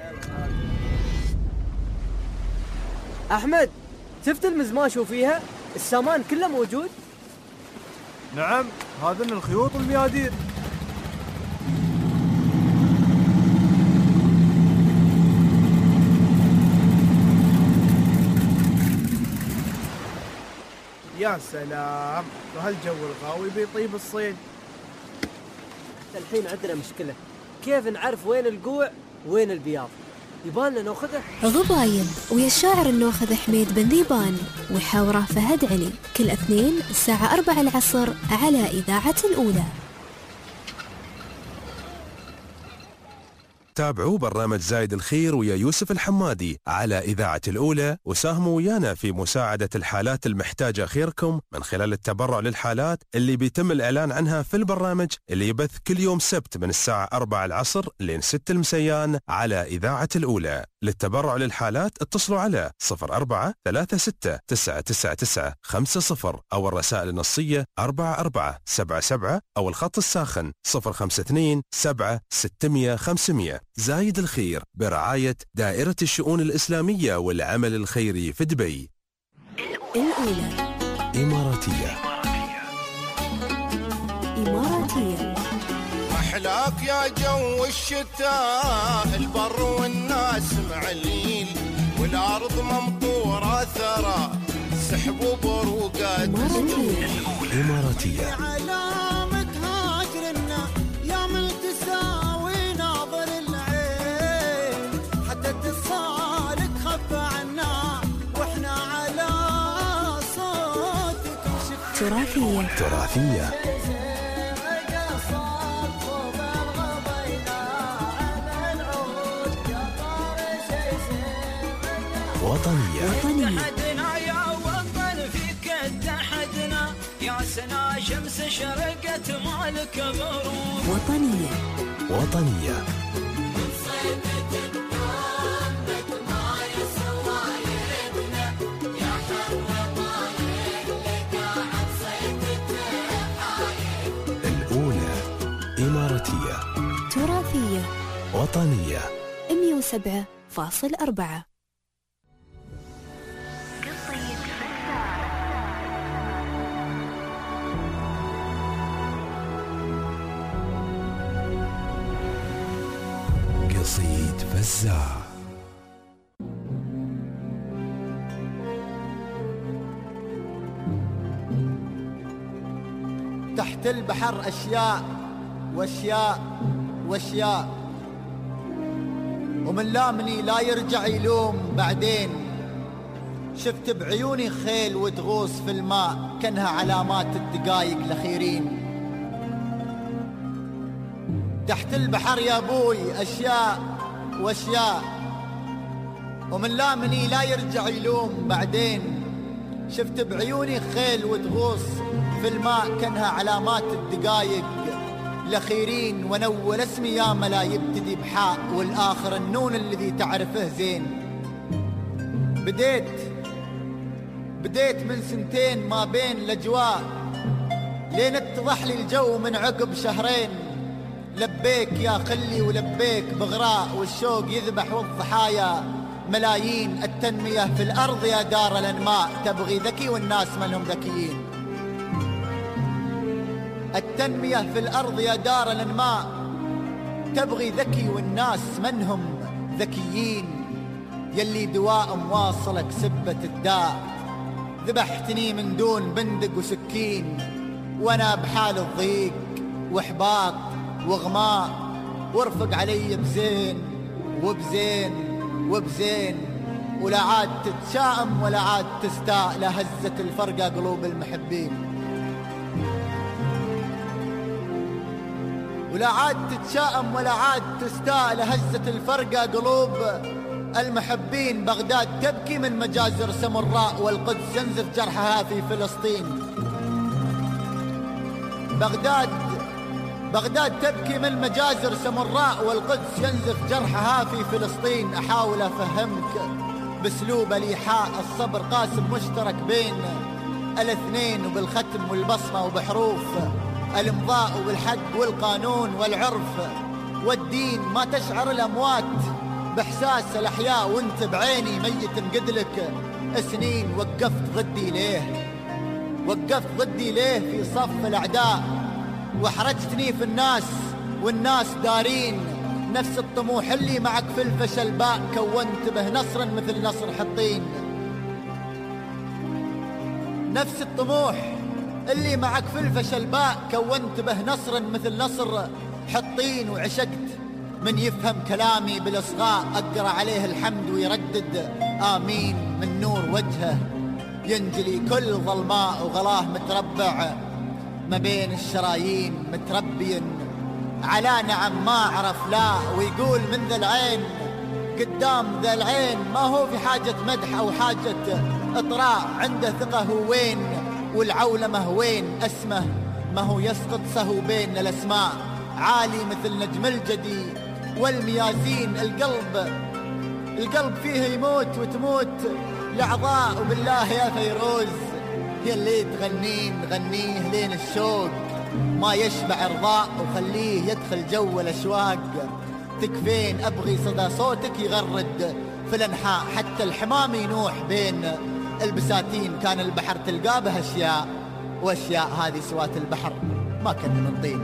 احمد شفت المزماش وفيها السامان كله موجود؟ نعم هذا من الخيوط والميادير. يا سلام وهالجو الغاوي بيطيب الصيد. الحين عندنا مشكلة كيف نعرف وين القوع وين البياض؟ يبالنا ناخذه. غبايب ويا الشاعر النوخذ حميد بن ذيبان وحاوره فهد علي، كل اثنين الساعة أربعة العصر على إذاعة الأولى. تابعوا برنامج زايد الخير ويا يوسف الحمادي على إذاعة الأولى، وساهموا ويانا في مساعدة الحالات المحتاجة خيركم من خلال التبرع للحالات اللي بيتم الإعلان عنها في البرنامج اللي يبث كل يوم سبت من الساعة أربعة العصر لين ستة المسيان على إذاعة الأولى. للتبرع للحالات اتصلوا على صفر أربعة ثلاثة ستة تسعة تسعة تسعة خمسة صفر أو الرسائل النصية أربعة أربعة سبعة سبعة أو الخط الساخن صفر خمسة اثنين سبعة ستمية خمسمية. زايد الخير برعاية دائرة الشؤون الإسلامية والعمل الخيري في دبي. الأولى إماراتية. إماراتية. أحلاك يا جو الشتاء، البر والناس معلين، والأرض ممطورة ثرى، سحب وبروقات. إماراتية. علامة هاجرنا يا من تساوي ناظر العين، حتى اتصالك خف عنا واحنا على صوتك شفنا. تراثية. تراثية. وطنية. وطنية. اتحدنا يا وطن فيك اتحدنا، يا سنا شمس شرقت مالك غروب. وطنية. وطنية. الأولى إماراتية. تراثية. وطنية. مئة وسبعة فاصل أربعة. قصيد فزاع. تحت البحر أشياء وأشياء وأشياء، ومن لامني لا يرجع يلوم بعدين. شفت بعيوني خيل وتغوص في الماء كأنها علامات الدقايق الأخيرين. تحت البحر يا أبوي أشياء وأشياء، ومن لامني لا يرجع يلوم بعدين. شفت بعيوني خيل وتغوص في الماء كأنها علامات الدقايق الأخيرين. ونول اسمي يا ملا يبتدي بحاء والآخر النون الذي تعرفه زين. بديت بديت من سنتين ما بين الأجواء، لين اتضح لي الجو من عقب شهرين. لبيك يا خلي ولبيك بغراء، والشوق يذبح والضحايا ملايين. التنمية في الأرض يا دار الأنماء، تبغي ذكي والناس منهم ذكيين. التنمية في الأرض يا دار الأنماء، تبغي ذكي والناس منهم ذكيين. يلي دواء مواصلك سبة الداء، ذبحتني من دون بندق وسكين. وانا بحال الضيق واحباط وغماء، وارفق علي بزين وبزين وبزين. ولا عاد تتشائم ولا عاد تستاء، لهزت الفرقة قلوب المحبين. ولا عاد تتشائم ولا عاد تستاء، لهزت الفرقة قلوب المحبين. بغداد تبكي من مجازر سمراء، والقدس ينزف جرحها في فلسطين. بغداد بغداد تبكي من مجازر سمراء، والقدس ينزف جرحها في فلسطين. أحاول أفهمك باسلوب الإيحاء، الصبر قاسم مشترك بين الاثنين، وبالختم والبصمة وبحروف الامضاء، وبالحق والقانون والعرف والدين. ما تشعر الأموات بإحساس الأحياء، وانت بعيني ميت مقدلك سنين. وقفت ضدي ليه وقفت ضدي ليه في صف الأعداء، وحرجتني في الناس والناس دارين. نفس الطموح اللي معك في الفشل باء، كونت به نصرا مثل نصر حطين. نفس الطموح اللي معك في الفشل باء، كونت به نصرا مثل نصر حطين. وعشقت من يفهم كلامي بالإصغاء أقرأ عليه الحمد ويردد آمين من نور وجهه ينجلي كل ظلماء وغلاه متربع ما بين الشرايين متربي على نعم ما عرف لا ويقول من ذا العين قدام ذا العين ما هو في حاجة مدح أو حاجة إطراء عنده ثقة هو وين والعولمة وين اسمه ما هو يسقط سهو بين الأسماء عالي مثل نجم الجدي والميازين القلب القلب فيه يموت وتموت الأعضاء وبالله يا فيروز يا اللي تغنين غنيه لين الشوق ما يشبع رضاء وخليه يدخل جو الأشواق تكفين أبغي صدى صوتك يغرد في الأنحاء حتى الحمام ينوح بين البساتين كان البحر تلقى به أشياء وأشياء هذه سوات البحر ما كان من طين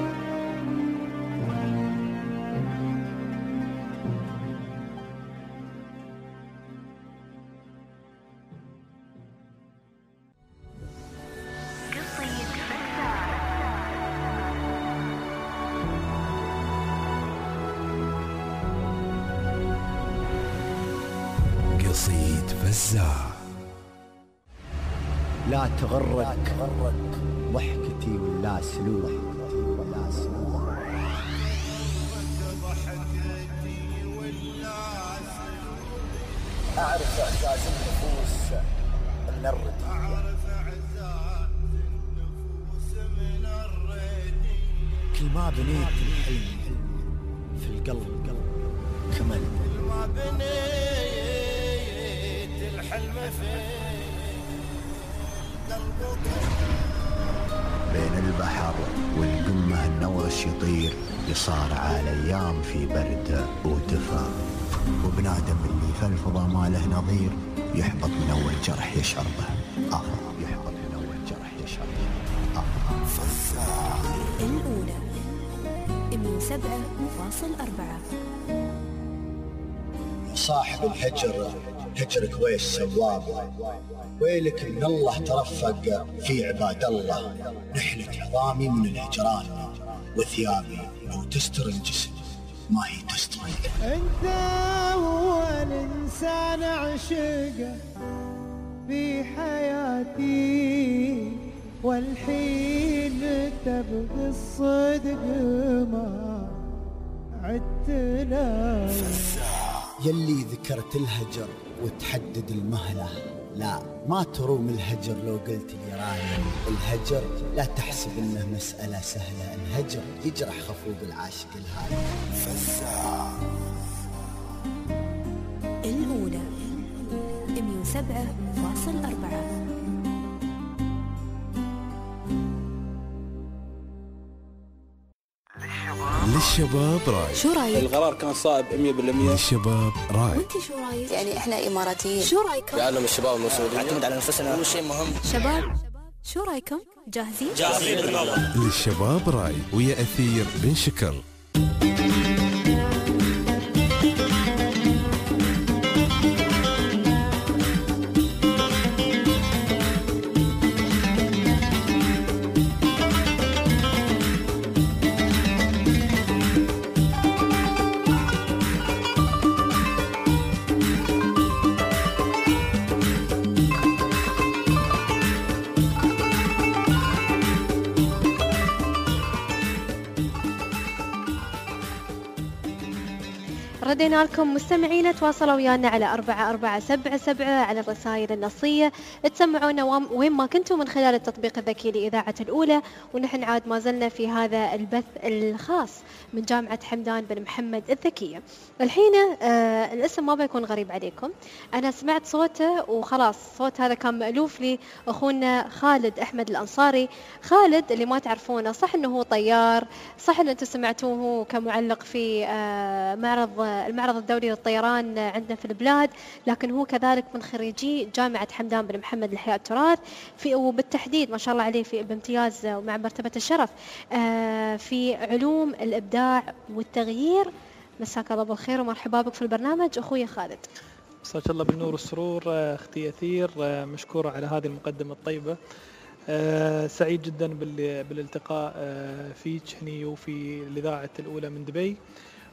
قصيد فزاع. لا تغرك ضحكتي ولا سلوك أعرف إعزاز النفوس من الردية كل ما بنيت الحلم في القلب كمل ما بنيت الحلم في بين البحر والقمة النورش يطير يصارع الأيام في برد ودفا وبنادم اللي في الفضا ما له نظير يحبط من أول جرح يشعر به آخر يحبط من أول جرح يشعر به آخر فزاع الأولى مئة وسبعة فاصل أربعة. صاحب الهجر هجرك ويش سواب ويلك من الله ترفق في عباد الله نحلة عظامي من الهجران وثيابي لو تستر الجسم ما هي تستر انت هو الانسان عشقه في حياتي والحين تبغي الصدق ما عدتنا يلي ذكرت الهجر وتحدد المهلة لا ما تروم الهجر لو قلت لي رايم الهجر لا تحسب انه مسألة سهلة الهجر يجرح خفوق العاشق الهادي فزاع الأولى مئة وسبعة فاصل أربعة. للشباب راي. شو رايك؟ القرار كان صائب مية بالمية. للشباب راي. وانت شو رايك؟ يعني احنا اماراتيين. شو رايكم؟ يعلم الشباب المسؤولين نعتمد على نفسنا اول شيء مهم. شباب شو رايكم؟ جاهزين؟ جاهزين. للشباب راي ويا أثير بن شكر. ردينا لكم مستمعينا تواصلوا ويانا على أربعة أربعة سبعة سبعة على الرسائل النصية تسمعونا وين ما كنتوا من خلال التطبيق الذكي لإذاعة الأولى ونحن عاد ما زلنا في هذا البث الخاص من جامعة حمدان بن محمد الذكية. الحين آه الاسم ما بيكون غريب عليكم أنا سمعت صوته وخلاص صوت هذا كان مألوف لي أخونا خالد أحمد الأنصاري. خالد اللي ما تعرفونه صح أنه هو طيار صح أنه أنتم سمعتوه كمعلق في آه معرض المعرض الدولي للطيران عندنا في البلاد لكن هو كذلك من خريجي جامعة حمدان بن محمد لإحياء التراث في وبالتحديد ما شاء الله عليه في بامتياز ومع مرتبة الشرف آه في علوم الإبداع والتغيير. مساك الله بالخير ومرحبا بك في البرنامج أخوي خالد. مساك الله بالنور والسرور أختي أثير مشكورة على هذه المقدمة الطيبة. أه سعيد جدا بالالتقاء أه فيك هني وفي الإذاعة الأولى من دبي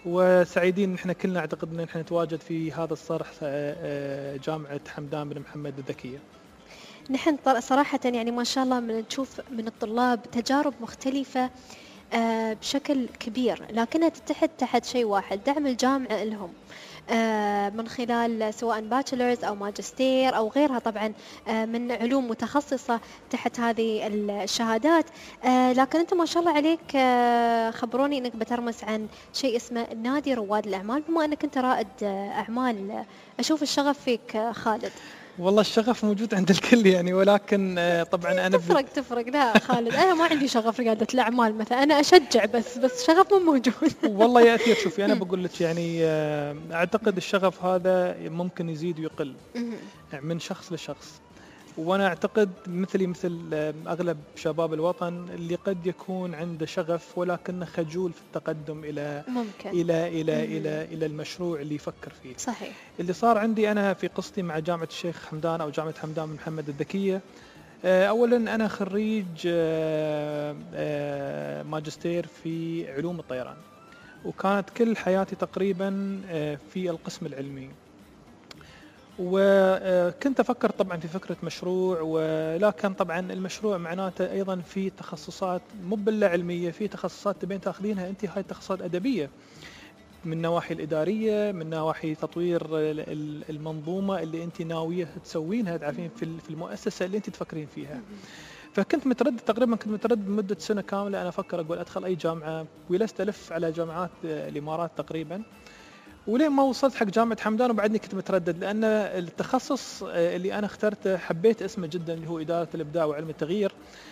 وسعيدين نحن كلنا اعتقد ان نحن نتواجد في هذا الصرح جامعة حمدان بن محمد الذكية. نحن صراحة يعني ما شاء الله من نشوف من الطلاب تجارب مختلفة آه بشكل كبير، لكنها تتحد تحت شيء واحد، دعم الجامعة لهم آه من خلال سواء باتشلرز أو ماجستير أو غيرها طبعا آه من علوم متخصصة تحت هذه الشهادات. آه لكن أنت ما شاء الله عليك آه خبروني أنك بترمس عن شيء اسمه نادي رواد الأعمال، بما أنك أنت رائد آه أعمال. أشوف الشغف فيك آه خالد. والله الشغف موجود عند الكل يعني، ولكن طبعا انا تفرق تفرق لا خالد، انا ما عندي شغف رياده الاعمال مثلا، انا اشجع بس بس شغف مو موجود. والله يا اثير شوفي انا بقول لك يعني اعتقد الشغف هذا ممكن يزيد ويقل من شخص لشخص، وانا اعتقد مثلي مثل اغلب شباب الوطن اللي قد يكون عنده شغف ولكنه خجول في التقدم الى ممكن. الى الى الى الى المشروع اللي يفكر فيه. صحيح. اللي صار عندي انا في قصتي مع جامعه الشيخ حمدان او جامعه حمدان بن محمد الذكيه، اولا انا خريج ماجستير في علوم الطيران، وكانت كل حياتي تقريبا في القسم العلمي، وكنت أفكر طبعا في فكرة مشروع، ولكن طبعا المشروع معناته أيضا في تخصصات مو بالله علمية، في تخصصات تبين تاخذينها أنت، هاي تخصصات أدبية من نواحي الإدارية، من نواحي تطوير المنظومة اللي أنت ناوية تسوينها تعرفين في المؤسسة اللي أنت تفكرين فيها. فكنت متردد تقريبا كنت متردد مدة سنة كاملة أنا أفكر أقول أدخل أي جامعة، وجلست ألف على جامعات الإمارات تقريبا، ولين ما وصلت حق جامعة حمدان وبعدني كنت متردد، لأن التخصص اللي أنا اخترته حبيت اسمه جدا اللي هو إدارة الإبداع وعلم التغيير،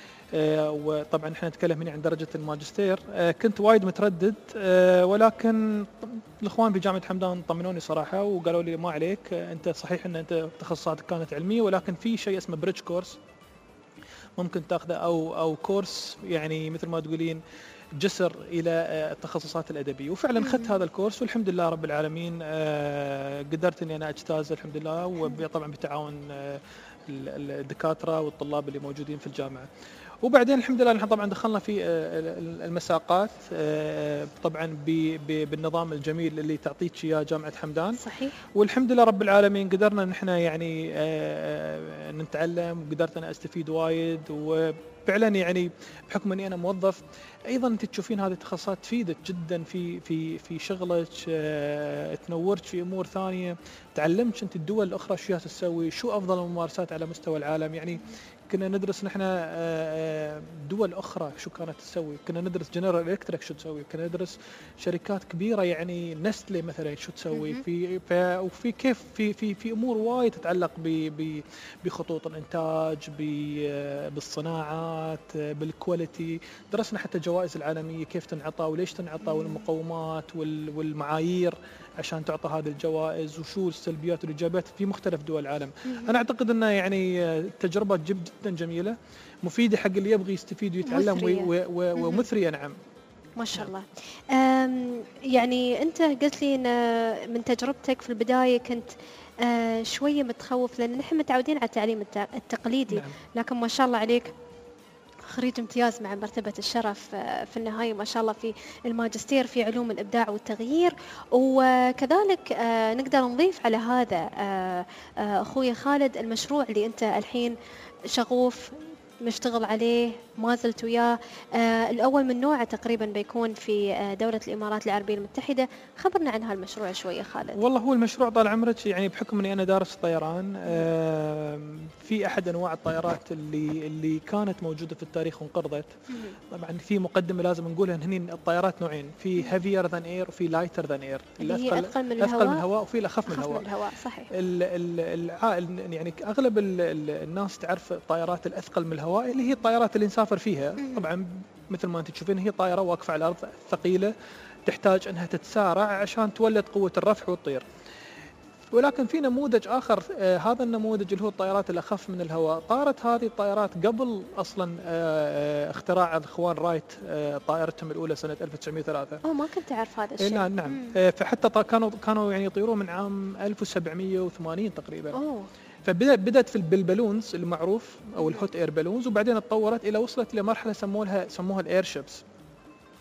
وطبعا احنا نتكلم هنا عن درجة الماجستير. كنت وايد متردد، ولكن الإخوان في جامعة حمدان طمنوني صراحة وقالوا لي ما عليك، أنت صحيح أن أنت تخصصاتك كانت علمية، ولكن في شيء اسمه بريدج كورس ممكن تاخذه، أو أو كورس يعني مثل ما تقولين جسر الى التخصصات الادبيه، وفعلا اخذت هذا الكورس والحمد لله رب العالمين قدرت اني انا اجتاز الحمد لله، وطبعا بتعاون الدكاتره والطلاب اللي موجودين في الجامعه. وبعدين الحمد لله نحن طبعا دخلنا في المساقات طبعا بالنظام الجميل اللي تعطيك اياه جامعه حمدان. صحيح. والحمد لله رب العالمين قدرنا نحن يعني نتعلم، وقدرت انا استفيد وايد، وفعلا يعني بحكم اني انا موظف ايضا انت تشوفين هذه التخصصات تفيدك جدا في في في شغلك، تنورك في امور ثانيه، تعلمت انت الدول الاخرى شو تسوي، شو افضل الممارسات على مستوى العالم. يعني كنا ندرس نحن دول اخرى شو كانت تسوي، كنا ندرس جنرال الكتريك شو تسوي، كنا ندرس شركات كبيره يعني نستلي مثلا شو تسوي في وفي كيف في في في امور وايد تتعلق بخطوط الانتاج، بالصناعات، بالكواليتي. درسنا حتى الجوائز العالميه كيف تنعطى وليش تنعطى، والمقومات والمعايير عشان تعطى هذه الجوائز، وشو السلبيات والايجابيات في مختلف دول العالم. انا اعتقد انه يعني تجربه جدا جميله مفيده حق اللي يبغي يستفيد ويتعلم ومثريه. نعم ما شاء الله. يعني انت قلت لي ان من تجربتك في البدايه كنت آه شويه متخوف، لان نحن متعودين على التعليم التقليدي. نعم. لكن ما شاء الله عليك خريج امتياز مع مرتبة الشرف في النهاية ما شاء الله في الماجستير في علوم الإبداع والتغيير. وكذلك نقدر نضيف على هذا أخوي خالد المشروع اللي أنت الحين شغوف مشتغل عليه ما زلت وياه، آه الأول من نوعه تقريبا بيكون في آه دولة الإمارات العربية المتحدة. خبرنا عن هالمشروع شوية خالد. والله هو المشروع طال عمرك يعني بحكم أني أنا دارس طيران، آه في أحد أنواع الطائرات اللي اللي كانت موجودة في التاريخ وانقرضت. طبعا في مقدمة لازم نقولها، هني الطائرات نوعين، في heavier than air وفي lighter than air، اللي هي أثقل من الهواء، أثقل من الهواء وفي الأخف من الهواء. الهواء صحيح. ال ال يعني أغلب ال ال الناس تعرف الطائرات الأثقل من الهواء اللي هي الطائرات اللي نسافر فيها. طبعا مثل ما انت تشوفين هي طائرة واقفة على الأرض ثقيلة تحتاج أنها تتسارع عشان تولد قوة الرفع وتطير. ولكن في نموذج آخر، آه هذا النموذج اللي هو الطائرات الأخف من الهواء. طارت هذه الطائرات قبل أصلا آه اختراع الإخوان رايت آه طائرتهم الأولى سنة ألف وتسعمائة وثلاثة. أوه ما كنت أعرف هذا الشيء. نعم نعم. آه فحتى كانوا كانوا يعني يطيرون من عام ألف وسبعمائة وثمانين تقريبا. أوه. فبدأت في بالبالونز المعروف أو الهوت إير بالونز، وبعدين اتطورت إلى وصلت إلى مرحلة سموها سموها الإير شيبس.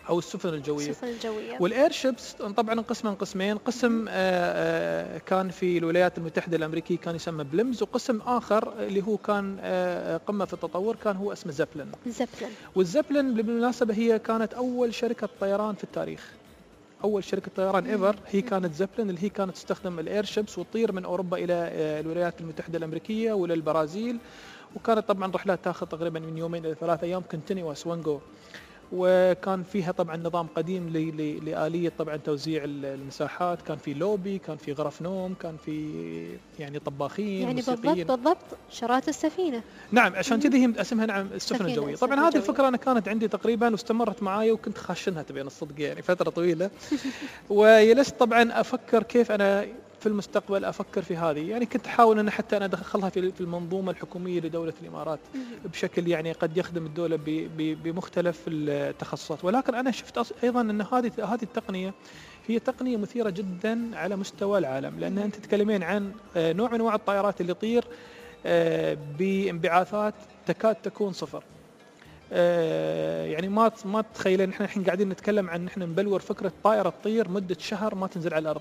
او السفن الجويه. السفن الجويه. والاير شيبس طبعا انقسمن قسمين، قسم آه كان في الولايات المتحده الامريكيه كان يسمى بلمز، وقسم اخر اللي هو كان آه قمه في التطور كان هو اسمه زبلن. زبلن. والزبلن بالمناسبه هي كانت اول شركه طيران في التاريخ. اول شركه طيران ايفر هي كانت زبلن، اللي هي كانت تستخدم الاير شيبس وتطير من اوروبا الى الولايات المتحده الامريكيه ولا البرازيل، وكانت طبعا رحلات تاخذ تقريبا من يومين الى ثلاث ايام كونتينيوس وانجو. وكان فيها طبعا نظام قديم لآلية طبعا توزيع المساحات، كان في لوبي، كان في غرف نوم، كان في يعني طباخين يعني موسيقيين. بالضبط بالضبط شرات السفينة. نعم عشان كذي هي اسمها نعم السفن الجوية. طبعا هذه الفكرة أنا كانت عندي تقريبا واستمرت معايا وكنت خاشنها تبين الصدق يعني فترة طويلة. وجلست طبعا أفكر كيف أنا في المستقبل أفكر في هذه، يعني كنت أحاول أن حتى أنا أدخلها في في المنظومة الحكومية لدولة الإمارات بشكل يعني قد يخدم الدولة بمختلف التخصصات. ولكن أنا شفت أيضا أن هذه هذه التقنية هي تقنية مثيرة جدا على مستوى العالم، لأن أنت تتكلمين عن نوع من أنواع الطائرات اللي تطير بانبعاثات تكاد تكون صفر. يعني ما ما تتخيلين احنا الحين قاعدين نتكلم عن احنا نبلور فكرة طائرة تطير مدة شهر ما تنزل على الأرض.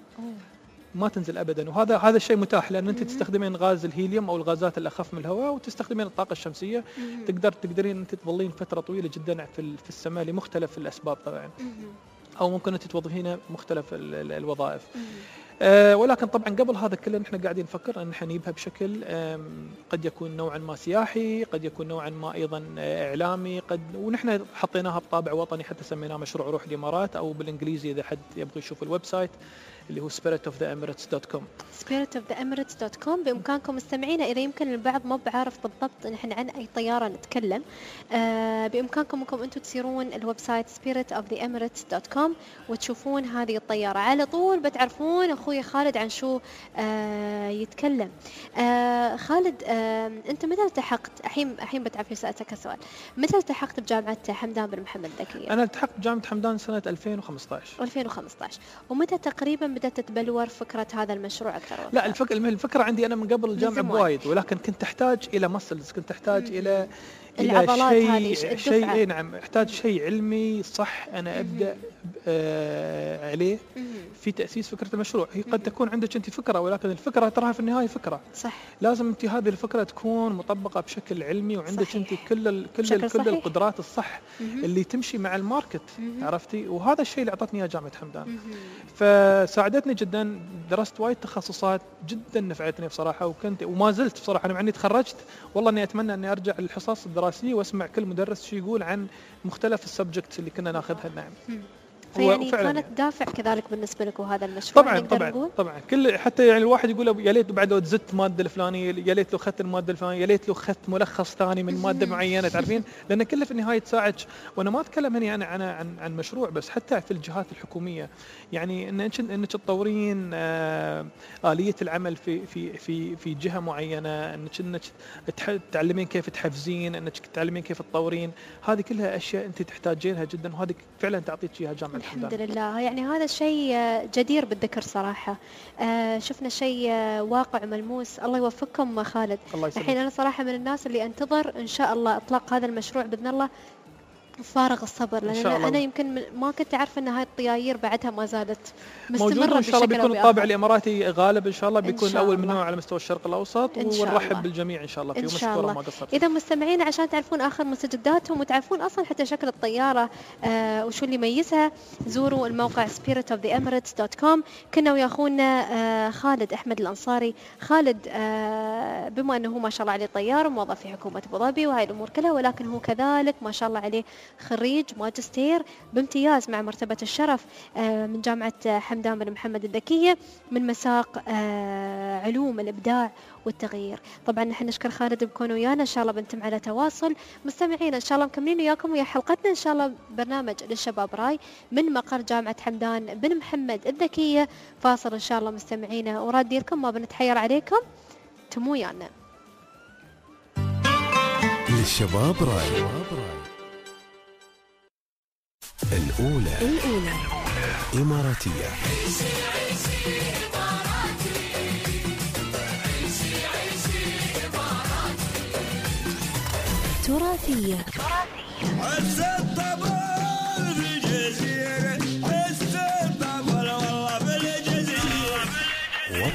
ما تنزل ابدا، وهذا هذا الشيء متاح لان انت تستخدمين غاز الهيليوم او الغازات الاخف من الهواء، وتستخدمين الطاقه الشمسيه. تقدر تقدرين انت تظلين فتره طويله جدا في في السماء لمختلف الاسباب طبعا، او ممكن انت توظفينها مختلف الوظائف. آه ولكن طبعا قبل هذا كله نحن قاعدين نفكر ان احنا نجيبها بشكل قد يكون نوعا ما سياحي، قد يكون نوعا ما ايضا اعلامي، قد ونحن حطيناها بطابع وطني حتى سميناه مشروع روح الامارات، او بالانجليزي اذا حد يبغى يشوف الويب سايت اللي هو spirit of the emirates dot com. spirit of the emirates dot com. بإمكانكم مستمعينا إذا يمكن البعض ما بعرف بالضبط نحن عن أي طيارة نتكلم، آه بإمكانكم أنكم أنتم تسيرون الويب سايت spirit of the emirates dot com وتشوفون هذه الطيارة على طول بتعرفون أخوي خالد عن شو آه يتكلم. آه خالد، آه أنت متى التحقت؟ الحين الحين بتعرف سألتك سؤال، متى التحقت بجامعة حمدان بن محمد الذكية؟ أنا التحقت بجامعة حمدان سنة ألفين وخمسة عشر. ألفين وخمسة عشر. ومتى تقريبا بدأت تتبلور فكرة هذا المشروع أكثر وأكثر؟ لا الفكرة الفكرة عندي أنا من قبل الجامعة بوايد، ولكن كنت أحتاج إلى مسلز، كنت أحتاج مم. إلى إلى شيء شيء نعم أحتاج شيء علمي صح أنا أبدأ آه عليه في تأسيس فكرة المشروع. هي قد تكون عندك أنت فكرة، ولكن الفكرة تراها في النهاية فكرة صح. لازم أنت هذه الفكرة تكون مطبقة بشكل علمي، وعندك صحيح. أنت كل ال كل ال كل صحيح. القدرات الصح مم. اللي تمشي مع الماركت مم. عرفتي، وهذا الشيء اللي أعطتني إياه جامعة حمدان مم. فساعدتني جدا. درست وايد تخصصات جدا نفعتني بصراحة، وكنت وما زلت بصراحة أنا مع إني تخرجت والله إني أتمنى إني أرجع للحصص الدراسية وأسمع كل مدرس شو يقول عن مختلف السبجكتس اللي كنا ناخذها. نعم. فيعني كانت دافع كذلك بالنسبة لك وهذا المشروع. طبعا طبعا نقول؟ طبعا كل حتى يعني الواحد يقول يا ليت بعد لو زدت مادة الفلانية، يا ليت لو اخذت المادة الفلانية، يا ليت لو اخذت ملخص ثاني من مادة معينة تعرفين، لأن كله في النهاية تساعدك. وأنا ما أتكلم هنا أنا عن عن عن مشروع بس، حتى في الجهات الحكومية يعني إنك إنك تطورين آلية العمل في في في في جهة معينة، إنك إنك تعلمين كيف تحفزين، إنك تعلمين كيف تطورين، هذه كلها أشياء أنت تحتاجينها جدا، وهذه فعلا تعطيك إياها جامعة الحمد لله. يعني هذا الشيء جدير بالذكر صراحة. آه شفنا شيء واقع ملموس. الله يوفقكم خالد. الحين أنا صراحة من الناس اللي أنتظر إن شاء الله إطلاق هذا المشروع بإذن الله فارغ الصبر، لأن أنا يمكن ما كنت أعرف أن هاي الطيايير بعدها ما زالت مستمرة. إن شاء الله بيكون الطابع الإماراتي غالب إن شاء الله، بيكون الأول من نوعه على مستوى الشرق الأوسط، ونرحب بالجميع إن شاء الله فيه. ومشكورة ما قصرت. إذا مستمعين عشان تعرفون آخر مستجداتهم وتعرفون أصلا حتى شكل الطيارة آه وشو اللي يميزها، زوروا الموقع spirit of the emirates dot com. كنا ويا أخونا آه خالد أحمد الأنصاري. خالد آه بما أنه ما شاء الله عليه طيار وموظف في حكومة أبو ظبي وهاي الأمور كلها، ولكن هو كذلك ما شاء الله عليه خريج ماجستير بامتياز مع مرتبة الشرف من جامعة حمدان بن محمد الذكية من مساق علوم الإبداع والتغيير. طبعا نحن نشكر خالد بكون ويانا، إن شاء الله بنتم على تواصل. مستمعين إن شاء الله مكملين وياكم ويا حلقتنا إن شاء الله برنامج للشباب راي من مقر جامعة حمدان بن محمد الذكية. فاصل إن شاء الله مستمعينا، ورادي لكم ما بنتحير عليكم، تمو ويانا. للشباب راي الأولى الأولى إماراتية. تراثية. عز الطبع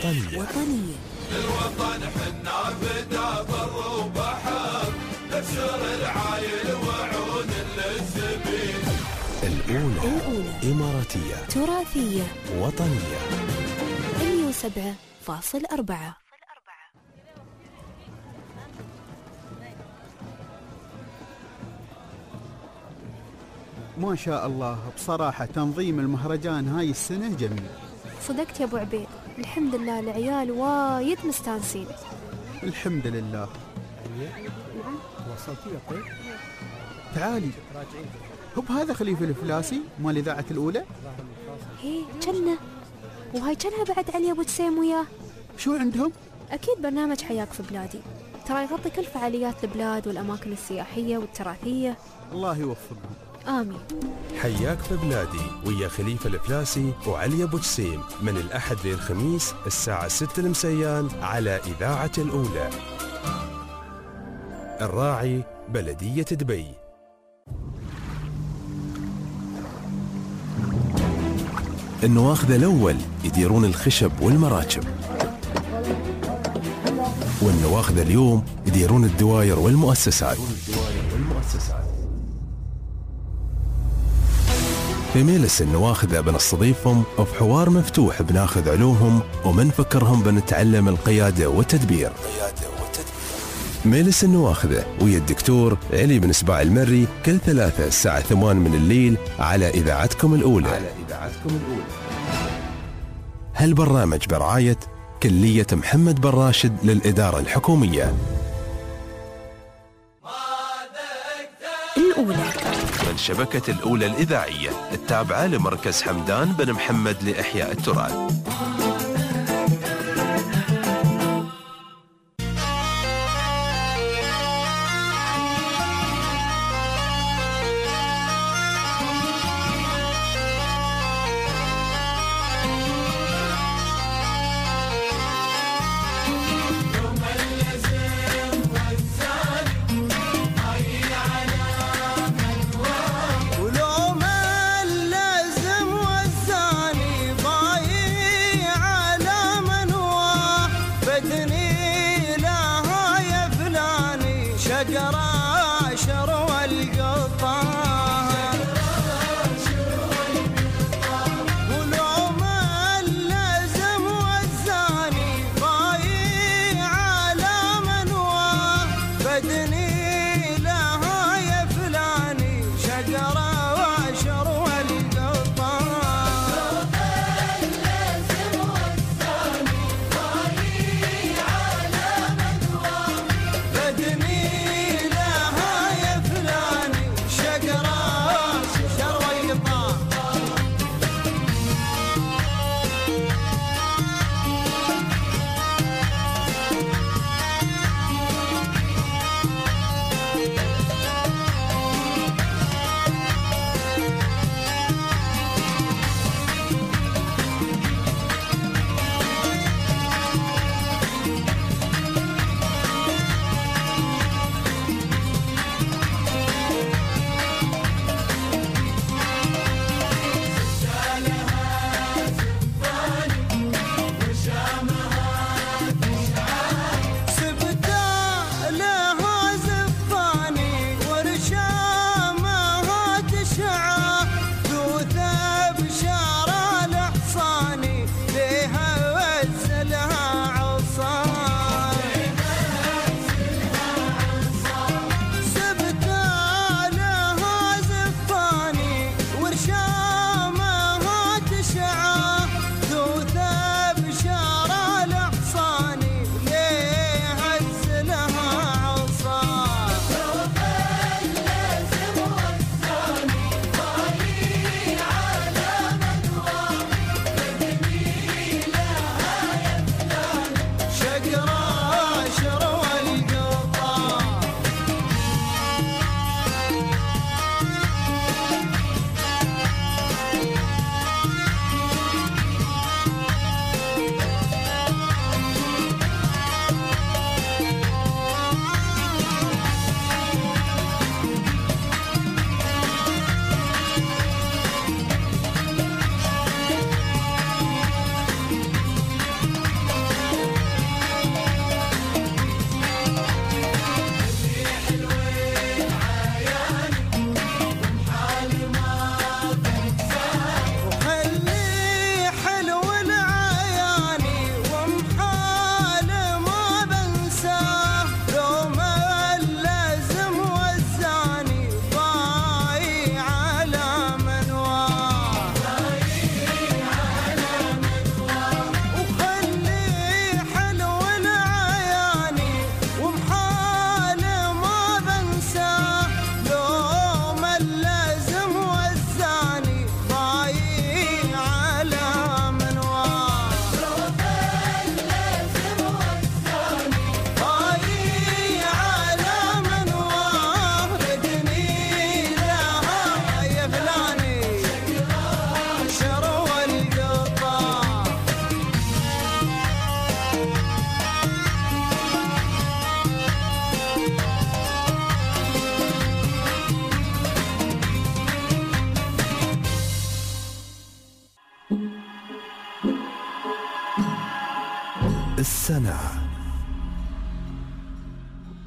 وطنية وطنية. الوطن حنا بدا بر وبحر، نبشر العايل وعون للزبين. الأولى, الأولى إماراتية تراثية وطنية. مية وسبعة فاصل أربعة. ما شاء الله، بصراحة تنظيم المهرجان هاي السنة جميل. صدقت يا أبو عبيد، الحمد لله العيال وايد مستانسين. الحمد لله. نعم وصلتي يا طيب؟ تعالي. هو بهذا خليفة الفلاسي مال إذاعة الأولى؟ هي جنة، وهاي جنها بعد علي أبو جسيم وياه. شو عندهم؟ أكيد برنامج حياك في بلادي، ترى يغطي كل فعاليات البلاد والأماكن السياحية والتراثية. الله يوفقهم. آمين. حياك في بلادي ويا خليفة الفلاسي وعلي أبو جسيم من الأحد للخميس الساعة ستة المسيان على إذاعة الأولى. الراعي بلدية دبي. النواخذ الأول يديرون الخشب والمراكب، والنواخذ اليوم يديرون الدواير والمؤسسات. في ميلس النواخذة بنستضيفهم وبحوار مفتوح بناخذ علومهم ومنفكرهم بنتعلم القيادة والتدبير. ميلس النواخذة ويا الدكتور علي بن سباع المري كل ثلاثة الساعة ثمان من الليل على إذاعتكم الأولى. على إذاعتكم الأولى. هالبرنامج برعاية كلية محمد بن راشد للإدارة الحكومية. الأولى من شبكة الأولى الإذاعية التابعة لمركز حمدان بن محمد لإحياء التراث. ولو ما اللازم والزاني ضايع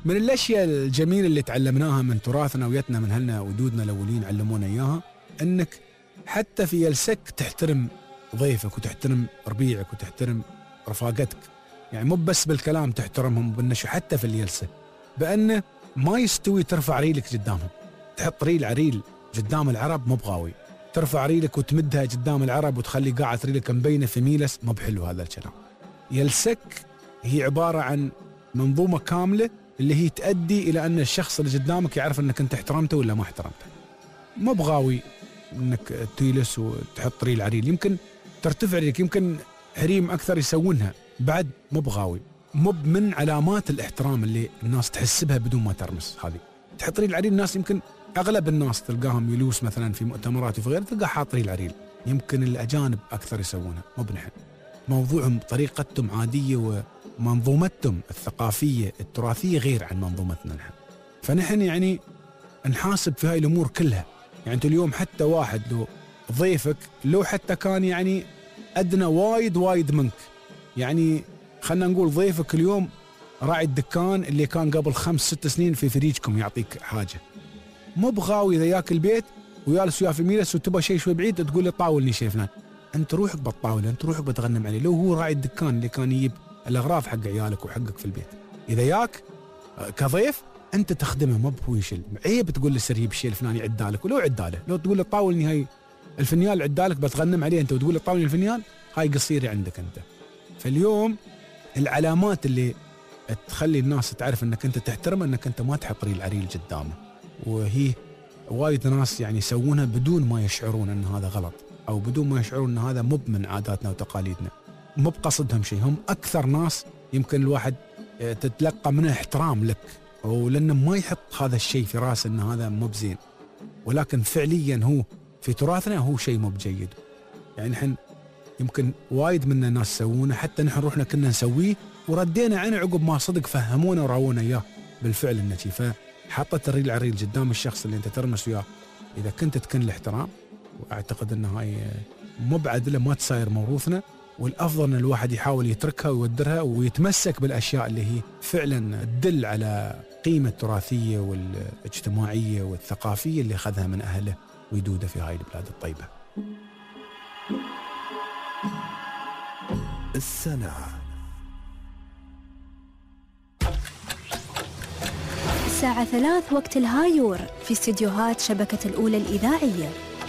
من الأشياء الجميلة اللي تعلمناها من تراثنا ويتنا من هلنا ودودنا الأولين علمونا إياها، أنك حتى في جلسك تحترم ضيفك وتحترم ربيعك وتحترم رفاقتك. يعني مو بس بالكلام تحترمهم بالنشو، حتى في الجلسة، بأنه ما يستوي ترفع ريلك قدامهم. تحط ريل عريل قدام العرب مو بغاوي، ترفع ريلك وتمدها قدام العرب وتخلي قاعة ريلك مبينة في ميلس، مو بحلو هذا الكلام. جلسك هي عبارة عن منظومة كاملة اللي هي تؤدي إلى أن الشخص اللي قدامك يعرف أنك أنت احترمته ولا ما احترمته. مو بغاوي أنك تجلس وتحط ريل عريل، يمكن ترتفع ريلك، يمكن حريم أكثر يسوونها بعد، مو بغاوي. مو من علامات الاحترام اللي الناس تحس بها بدون ما ترمس. هذه تحط ريل عريل، الناس يمكن أغلب الناس تلقاهم يلوس مثلا في مؤتمرات وفي غيره تلقى حاط ريل عريل، يمكن الأجانب أكثر يسوونها، مو بنحن. موضوعهم طريقتهم عادية ومنظومتهم الثقافية التراثية غير عن منظومتنا نحن. فنحن يعني نحاسب في هاي الأمور كلها. يعني أنت اليوم حتى واحد لو ضيفك لو حتى كان يعني أدنى وايد وايد منك، يعني خلنا نقول ضيفك اليوم راعي الدكان اللي كان قبل خمس ست سنين في فريجكم يعطيك حاجة، مو بغاوي إذا ياك البيت ويالس وياه في ميلس وتبغى شيء شوي بعيد تقول لي طاولني شيء فلان، أنت روحك بالطاولة، أنت روحك بتغنم عليه. لو هو راعي الدكان اللي كان يجيب الأغراض حق عيالك وحقك في البيت، إذا ياك كضيف أنت تخدمه، مو بهو يشيل. عيب تقول له سريب الشيء الفلاني عدالك، ولو عداله لو تقول له طاولني هاي الفنيال عدالك بتغنم عليه أنت وتقول له طاولني الفنيال، هاي قصيرة عندك أنت. فاليوم العلامات اللي تخلي الناس تعرف أنك أنت تحترم أنك أنت ما تحط ريل عريل قدامه، وهي وايد ناس يعني يسوونها بدون ما يشعرون أن هذا غلط، أو بدون ما يشعرون أن هذا مو من عاداتنا وتقاليدنا، مو بقصدهم شيء. هم أكثر ناس يمكن الواحد تتلقى منه احترام لك، ولأنه ما يحط هذا الشيء في راسه أن هذا مو بزين، ولكن فعليا هو في تراثنا هو شيء مو بجيد. يعني نحن يمكن وايد منا ناس يسوونه، حتى نحن روحنا كنا نسويه وردينا عنه عقب ما صدق فهمونا وراونا إياه بالفعل النتي. فحطت الريل عريل قدام الشخص اللي أنت ترمس وياه إذا كنت تكن الاحترام، وأعتقد أن هاي مو بعدله ما تصير موروثنا، والأفضل أن الواحد يحاول يتركها ويودرها ويتمسك بالأشياء اللي هي فعلا تدل على قيمة التراثية والاجتماعية والثقافية اللي أخذها من أهله ويدوده في هاي البلاد الطيبة. السنة الساعة ثلاث وقت الهايور في استديوهات شبكة الأولى الإذاعية.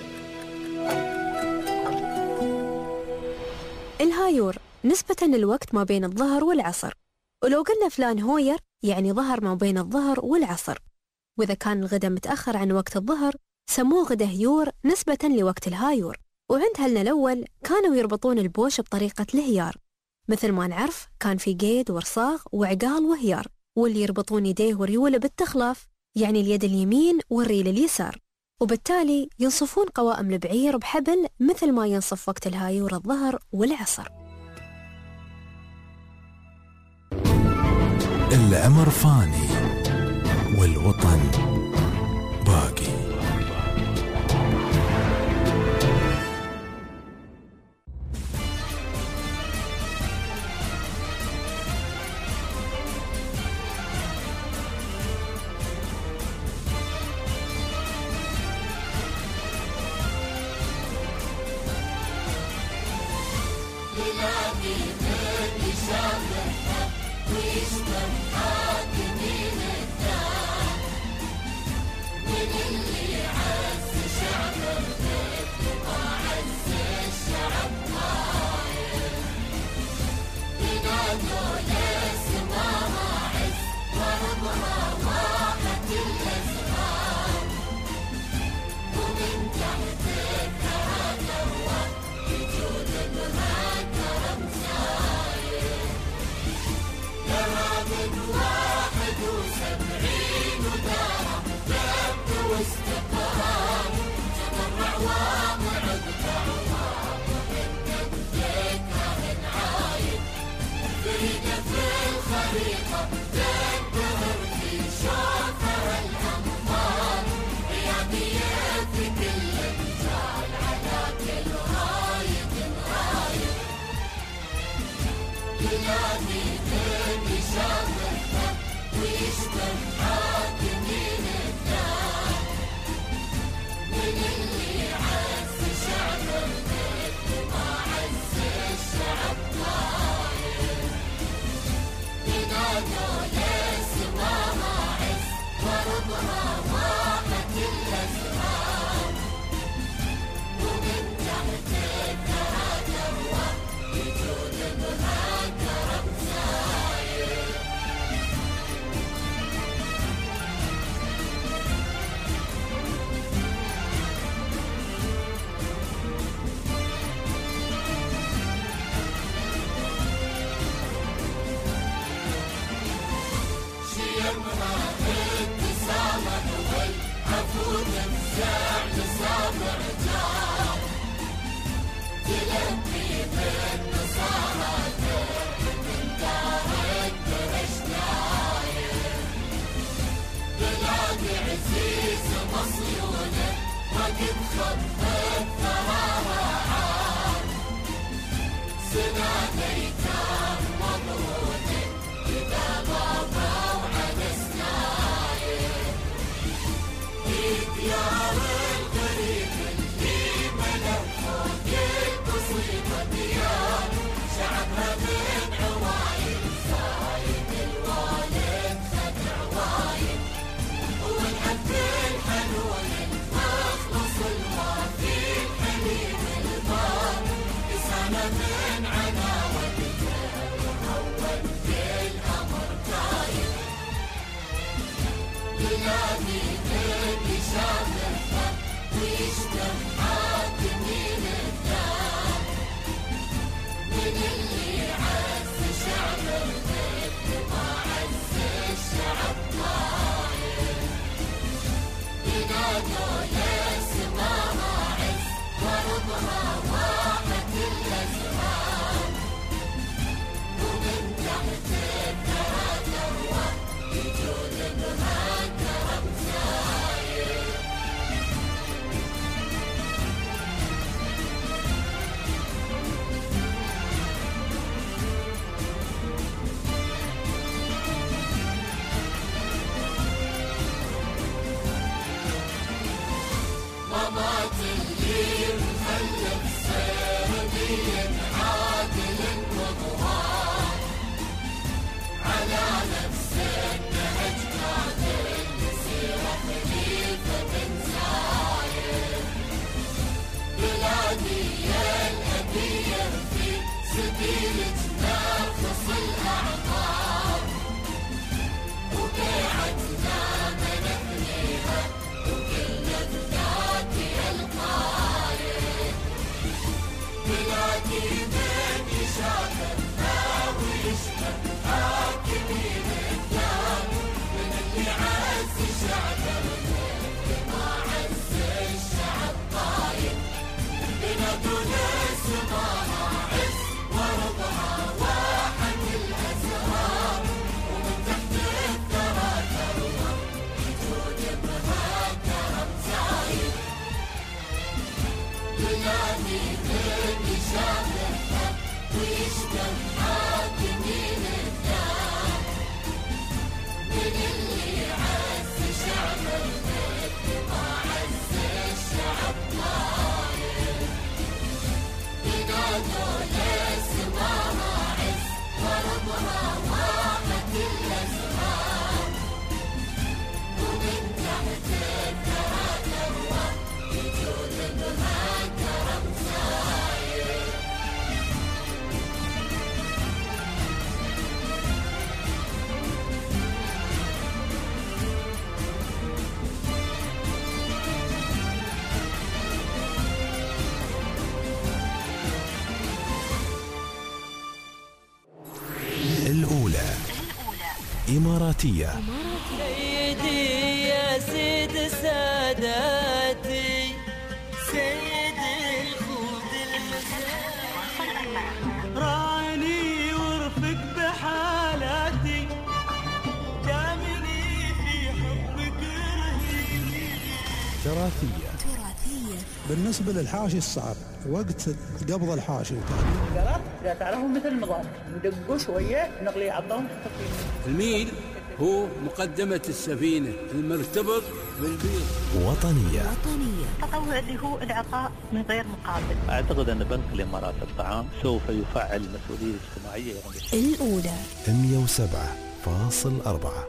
الهايور نسبة للوقت ما بين الظهر والعصر، ولو قلنا فلان هوير يعني ظهر ما بين الظهر والعصر، وإذا كان الغداء متأخر عن وقت الظهر سموه غدا هيور نسبة لوقت الهايور. وعند هلنا الأول كانوا يربطون البوش بطريقة الهيار، مثل ما نعرف كان في قيد ورصاغ وعقال وهيار، واللي يربطون يديه وريوله بالتخلاف يعني اليد اليمين والريل اليسار، وبالتالي ينصفون قوائم البعير بحبل مثل ما ينصف وقت الهايور الظهر والعصر. العمر فاني والوطن باقي. بلادي تبي شامخة إماراتية. سيدي يا سيد ساداتي سيد الخود المزاج راعني وارفق بحالاتي دامني في حبك رهيبي. تراثية. بالنسبة للحاشي الصعب وقت قبض الحاشي قرأت قالت عليهم مثل المضاد ندقوا شوية نغلي عظهم. الميل هو مقدمة السفينة المرتبط بالبيض. وطنية. وطنية التطوع اللي هو العطاء من غير مقابل. أعتقد أن بنك الإمارات الطعام سوف يفعل المسؤولية الاجتماعية. الأولى مئة وسبعة فاصل أربعة.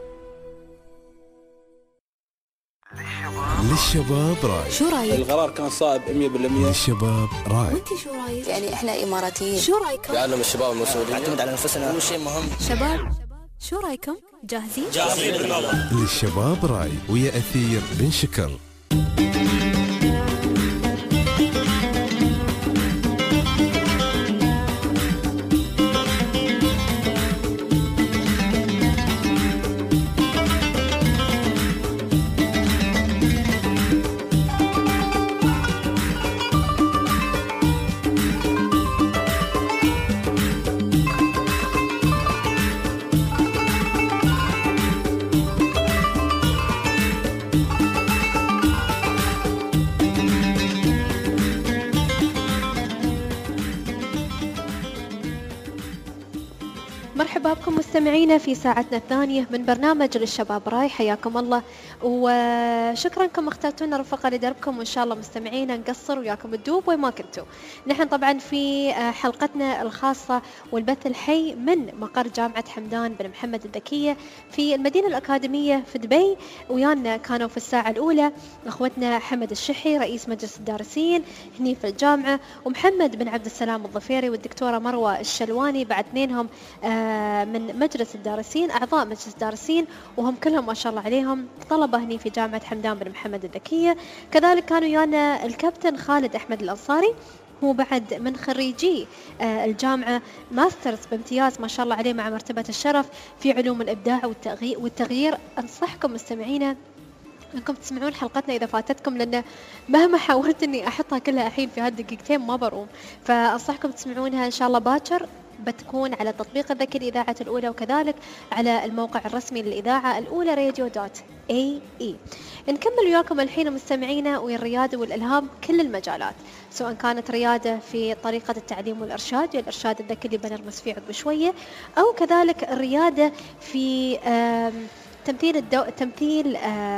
للشباب راي. شو رايك؟ القرار كان صائب مية بالمية. للشباب راي. وانت شو رايك؟ يعني احنا اماراتيين، شو رايكم؟ يعلم الشباب المسؤولين، نعتمد على نفسنا، هو شيء مهم. شباب شو رايكم؟ جاهزين؟ جاهزين. للشباب راي ويا أثير بن شكر. مرحبا بكم مستمعينا في ساعتنا الثانية من برنامج للشباب راي، حياكم الله وشكرا انكم اخترتونا رفقة لدربكم، وان شاء الله مستمعينا نقصر وياكم الدوب وين ما كنتوا. نحن طبعا في حلقتنا الخاصة والبث الحي من مقر جامعة حمدان بن محمد الذكية في المدينة الأكاديمية في دبي. ويانا كانوا في الساعة الأولى اخوتنا حمد الشحي رئيس مجلس الدارسين هني في الجامعة، ومحمد بن عبد السلام الظفيري والدكتورة مروة الشلواني بعد اثنينهم من مجلس الدارسين، أعضاء مجلس الدارسين، وهم كلهم ما شاء الله عليهم طلبة هني في جامعة حمدان بن محمد الذكية. كذلك كانوا ويانا الكابتن خالد أحمد الأنصاري، هو بعد من خريجي الجامعة ماسترز بامتياز ما شاء الله عليه مع مرتبة الشرف في علوم الإبداع والتغيير. أنصحكم مستمعينا انكم تسمعون حلقتنا اذا فاتتكم، لان مهما حاولت اني احطها كلها الحين في هالدقيقتين ما بروم، فانصحكم تسمعونها ان شاء الله باكر، بتكون على تطبيق الذكي الإذاعة الأولى وكذلك على الموقع الرسمي للإذاعة الأولى راديو دوت اي اي. نكمل وياكم الحين مستمعينا والريادة والإلهام كل المجالات، سواء كانت ريادة في طريقة التعليم والإرشاد، الإرشاد الذكي اللي بنرمز فيه عقب شوية، أو كذلك الريادة في تمثيل الدو... تمثيل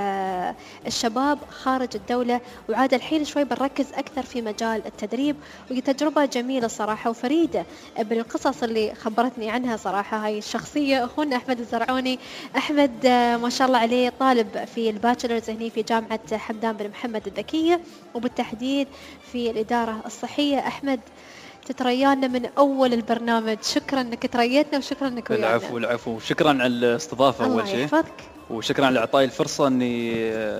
آه الشباب خارج الدولة. وعاد الحين شوي بنركز أكثر في مجال التدريب، وهي تجربة جميلة صراحة وفريدة بالقصص اللي خبرتني عنها صراحة هاي الشخصية أخونا أحمد الزرعوني. أحمد آه ما شاء الله عليه طالب في الباتشلرز هني في جامعة حمدان بن محمد الذكية، وبالتحديد في الإدارة الصحية. أحمد تتريانا من أول البرنامج، شكرا أنك تريتنا وشكرا أنك ويانا. العفو العفو، شكرا على الاستضافة أول شيء. الله يحفظك. وشكرا على إعطائي الفرصة أني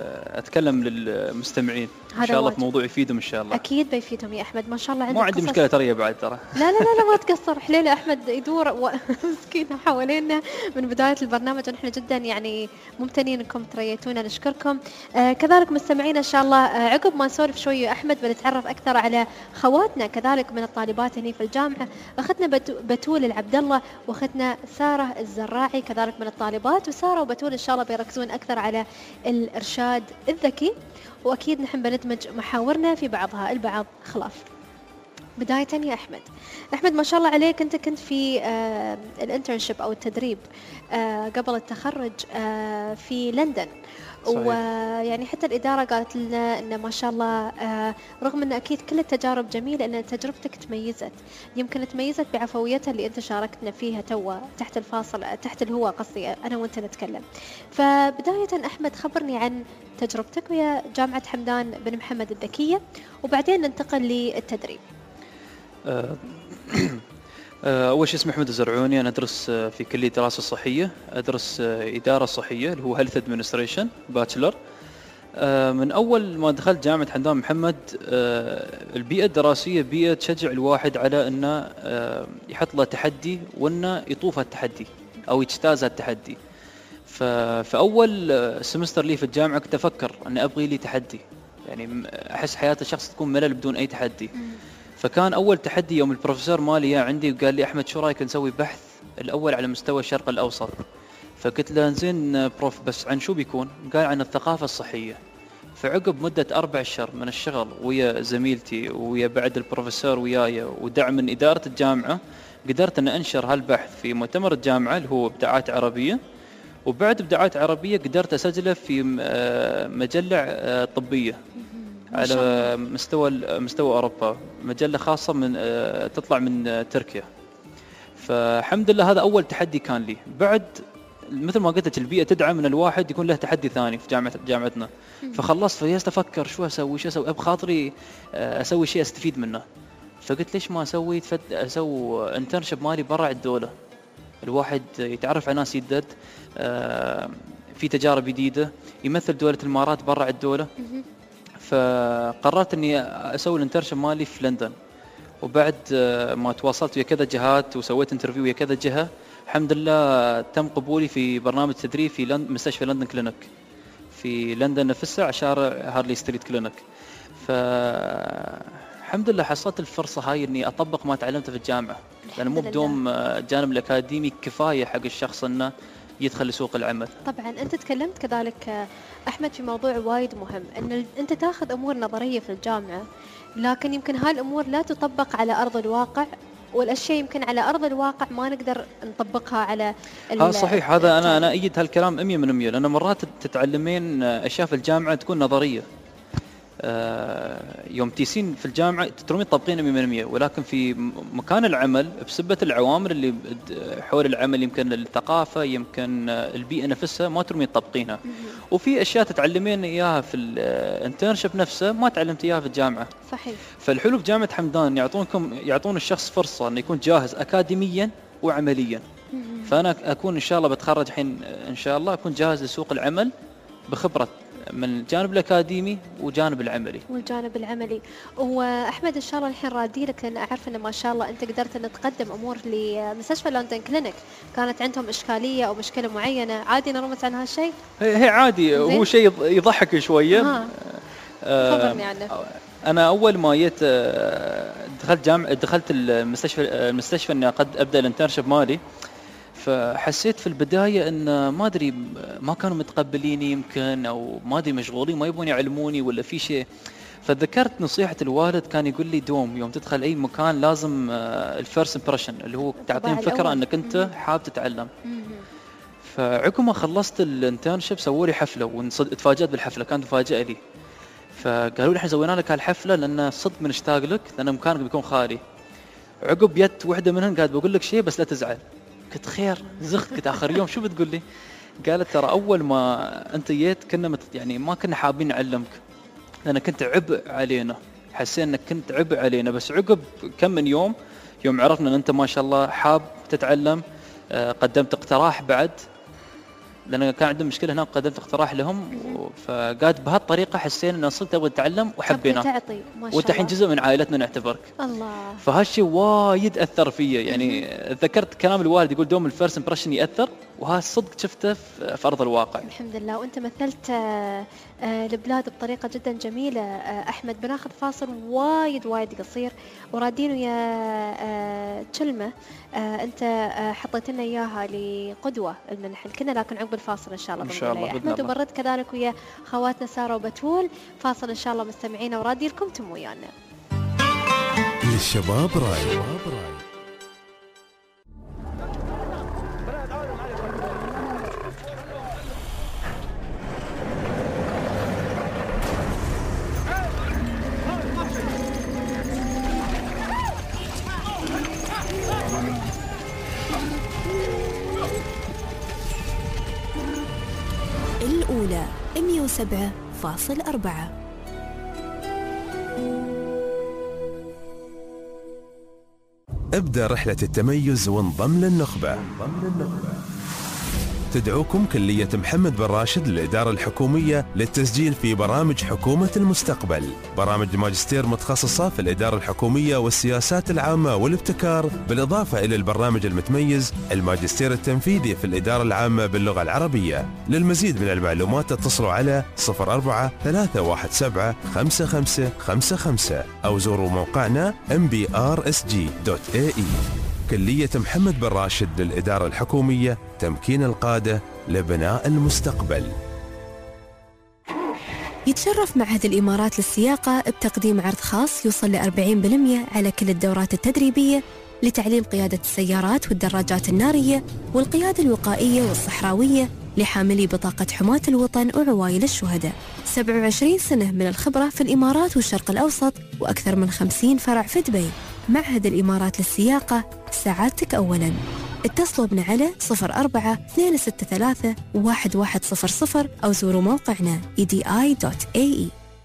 أتكلم للمستمعين إن شاء الله في موضوع يفيدهم إن شاء الله. أكيد بيفيدهم يا أحمد، ما شاء الله عندك ما عندي مشكلة ترى بعد ترى. لا لا لا, لا ما تقصر، حليلة أحمد يدور و... مسكينة حوالينا من بداية البرنامج، ونحن جدا يعني ممتنين أنكم تريتونا، نشكركم. آه كذلك مستمعين إن شاء الله آه عقب ما نسولف شوي يا أحمد بنتعرف أكثر على خواتنا كذلك من الطالبات هني في الجامعة. أخذنا بتو... بتول العبد الله وأخذنا سارة الزراعي كذلك من الطالبات، وسارة وبتول إن شاء الله بيركزون أكثر على الإرشاد الذكي، وأكيد نحن بندمج محاورنا في بعضها البعض خلاف. بداية يا أحمد، أحمد ما شاء الله عليك أنت كنت في آه الانترنشيب أو التدريب آه قبل التخرج آه في لندن، ويعني حتى الإدارة قالت لنا أن ما شاء الله آه رغم أن أكيد كل التجارب جميلة، أن تجربتك تميزت، يمكن تميزت بعفويتها اللي أنت شاركتنا فيها توا تحت الفاصل تحت الهواء قصدي أنا وأنت نتكلم. فبداية أحمد خبرني عن تجربتك ويا جامعة حمدان بن محمد الذكية، وبعدين ننتقل للتدريب. أه أول شيء اسمي أحمد الزرعوني، أنا أدرس في كلية دراسة صحية، أدرس إدارة صحية اللي هو Health Administration باتشلر. من أول ما دخلت جامعة حمدان محمد البيئة الدراسية بيئة تشجع الواحد على أنه يحط له تحدي وأنه يطوف التحدي أو يجتاز التحدي. فأول سمستر لي في الجامعة كنت أفكر أن أبغي لي تحدي، يعني أحس حياة الشخص تكون ملل بدون أي تحدي. فكان أول تحدي يوم البروفيسور مالي عندي وقال لي أحمد شو رأيك نسوي بحث الأول على مستوى الشرق الأوسط؟ فقلت له زين بروف بس عن شو بيكون؟ قال عن الثقافة الصحية. فعقب مدة أربع أشهر من الشغل ويا زميلتي ويا بعد البروفيسور وياي ودعم من إدارة الجامعة قدرت أن أنشر هالبحث في مؤتمر الجامعة اللي هو إبداعات عربية، وبعد إبداعات عربية قدرت أسجله في مجلة طبية على مستوى مستوى أوروبا، مجلة خاصة من تطلع من تركيا. فالحمد لله هذا أول تحدي كان لي. بعد مثل ما قلت لك البيئه تدعم ان الواحد يكون له تحدي ثاني في جامعه جامعتنا. فخلصت فجلست افكر شو اسوي شو اسوي بخاطري اسوي شيء استفيد منه. فقلت ليش ما اسوي اسوي انترنشيب مالي برا الدوله، الواحد يتعرف على ناس جدد، في تجارب جديده، يمثل دوله الامارات برا الدوله. فقررت اني اسوي الانترنشيب مالي في لندن. وبعد ما تواصلت ويا كذا جهات وسويت انترفيو ويا كذا جهه، الحمد لله تم قبولي في برنامج تدريب في لند... مستشفى لندن كلينيك في لندن نفسها على شارع هارلي ستريت كلينيك. فالحمد لله حصلت الفرصه هاي اني اطبق ما تعلمته في الجامعه، لان مو بدون الجانب الاكاديمي كفايه حق الشخص انه يدخل لسوق العمل. طبعا انت تكلمت كذلك احمد في موضوع وايد مهم، ان انت تاخذ امور نظريه في الجامعه، لكن يمكن هاي الامور لا تطبق على ارض الواقع، والاشياء يمكن على ارض الواقع ما نقدر نطبقها على ها صحيح. هذا انا انا ايد هالكلام مية بالمية، لان مرات تتعلمين اشياء في الجامعه تكون نظريه، يوم تيسين في الجامعه ترومين تطبقينها مية بالمية، ولكن في مكان العمل بسبه العوامل اللي حول العمل، يمكن الثقافه، يمكن البيئه نفسها، ما ترومين تطبقينها. وفي اشياء تتعلمين اياها في الانترنشيب نفسه ما تعلمت اياها في الجامعه. صحيح. فالحلو في جامعه حمدان يعطونكم يعطون الشخص فرصه انه يكون جاهز اكاديميا وعمليا. فانا اكون ان شاء الله بتخرج الحين ان شاء الله اكون جاهز لسوق العمل بخبره من الجانب الأكاديمي وجانب العملي. والجانب العملي. وأحمد إن شاء الله الحين رادي لك، لأن أعرف أن ما شاء الله أنت قدرت أن تقدم أمور لمستشفى لندن كلينيك، كانت عندهم إشكالية أو مشكلة معينة، عادي نرمز عن هالشيء؟ هي عادي، هو شيء يضحك شوية. آه. خبرني عنه. أنا أول ما جيت دخلت جامعة دخلت المستشفى المستشفى إني قد أبدأ الانترنشيب مالي، فحسيت في البداية إن ما أدري ما كانوا متقبليني يمكن، أو ما أدري مشغولين ما يبون يعلموني ولا في شيء. فذكرت نصيحة الوالد، كان يقول لي دوم يوم تدخل أي مكان لازم الفيرست امبريشن اللي هو تعطيهم فكرة أنك أنت حاب تتعلم. فعقب ما خلصت الانترنشيب سووا لي حفلة، وتفاجأت بالحفلة، كانت مفاجأة لي. فقالوا لي احنا سوينا لك هالحفلة لأن صدق بنشتاق لك، لأن مكانك بيكون خالي. عقب جت وحدة منهم قالت بقول لك شيء بس لا تزعل. كنت خير زخت، كنت آخر يوم شو بتقول لي؟ قالت ترى أول ما أنت جيت كنا مت يعني ما كنا حابين نعلمك، لأن كنت عبء علينا، حسينا أنك كنت عبء علينا. بس عقب كم من يوم يوم عرفنا أن أنت ما شاء الله حاب تتعلم، قدمت اقتراح بعد، لأن كان عندهم مشكلة هناك، قدمت اقتراح لهم. فقالت بهالطريقة حسينا أن صرت تبغى تتعلم وحبينا، وأنت الحين جزء من عائلتنا نعتبرك. الله. فهالشيء وايد أثر فيا، يعني ذكرت كلام الوالد يقول دوم الفيرست امبريشن يأثر، وهالصدق شفته في أرض الواقع. الحمد لله. وأنت مثلت البلاد بطريقة جدا جميلة. أحمد بناخذ فاصل وايد وايد قصير، ورادين ويا كلمة أنت حطيت لنا إياها لقدوة المنحل كنا، لكن عقب الفاصل إن شاء الله. إن شاء الله. أحمد وبرد كذلك ويا خواتنا سارة وبتول. فاصل إن شاء الله مستمعينا، ورادي لكم تم ويانا. للشباب راي. الأولى مئة وسبعة فاصلة أربعة. ابدأ رحلة التميز وانضم للنخبة. تدعوكم كلية محمد بن راشد للإدارة الحكومية للتسجيل في برامج حكومة المستقبل، برامج الماجستير متخصصة في الإدارة الحكومية والسياسات العامة والابتكار، بالإضافة إلى البرنامج المتميز الماجستير التنفيذي في الإدارة العامة باللغة العربية. للمزيد من المعلومات اتصلوا على صفر أربعة ثلاثة واحد سبعة خمسة خمسة خمسة خمسة أو زوروا موقعنا إم بي آر إس جي دوت إيه إي. كلية محمد بن راشد للإدارة الحكومية، تمكين القادة لبناء المستقبل. يتشرف معهد الإمارات للسياقة بتقديم عرض خاص يوصل ل أربعين بالمئة على كل الدورات التدريبية لتعليم قيادة السيارات والدراجات النارية والقيادة الوقائية والصحراوية لحاملي بطاقة حماة الوطن وعوائل الشهداء. سبعة وعشرين سنة من الخبرة في الإمارات والشرق الأوسط، وأكثر من خمسين فرع في دبي. معهد الإمارات للسياقة، سعادتك أولاً. اتصلوا بنا على صفر أربعة اثنين ستة ثلاثة واحد واحد صفر صفر أو زوروا موقعنا إي دي آي دوت إيه إي.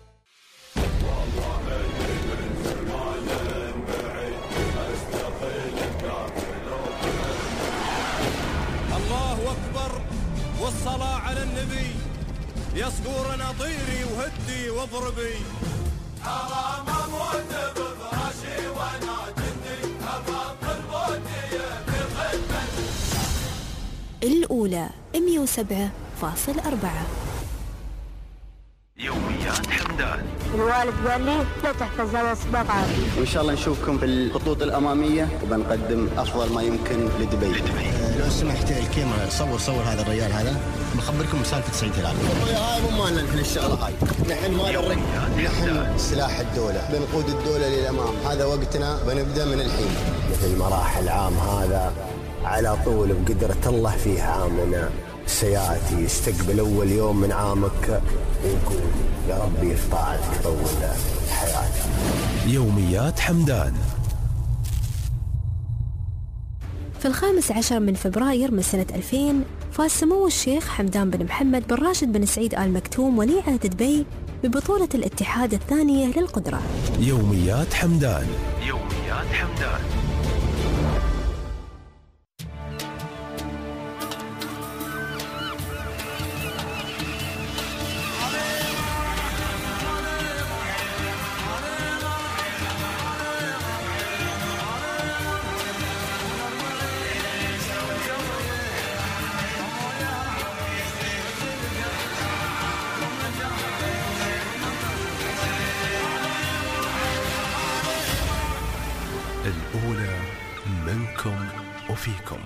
الله أكبر والصلاة على النبي، يصقور نطيري وهدي واضربي. حرام اموت بفراشي وانا جندي، ابطل موتي بالخدمة. الأولى مئة وسبعة فاصلة أربعة. يوميات حمدان. الوالد قال لي لا تحتاج هذا سباق عادي. وإن شاء الله نشوفكم في الخطوط الأمامية وبنقدم أفضل ما يمكن لدبي. أه لو سمحت الكاميرا صور صور هذا الرجال هذا، بخبركم سالفة سعيد هلال. هاي مو مالنا نحن الشغلة هاي، نحن مال الرجال، نحن سلاح الدولة، بنقود الدولة للأمام، هذا وقتنا بنبدأ من الحين. مثل مراحل عام هذا على طول بقدرة الله فيه عامنا سياتي يستقبل أول يوم من عامك ويقول يا ربي في طاعتك طول حياتي. يوميات حمدان. في الخامس عشر من فبراير من سنة ألفين فاز سمو الشيخ حمدان بن محمد بن راشد بن سعيد آل مكتوم ولي عهد دبي ببطولة الاتحاد الثانية للقدرة. يوميات حمدان. يوميات حمدان. الأولى منكم وفيكم.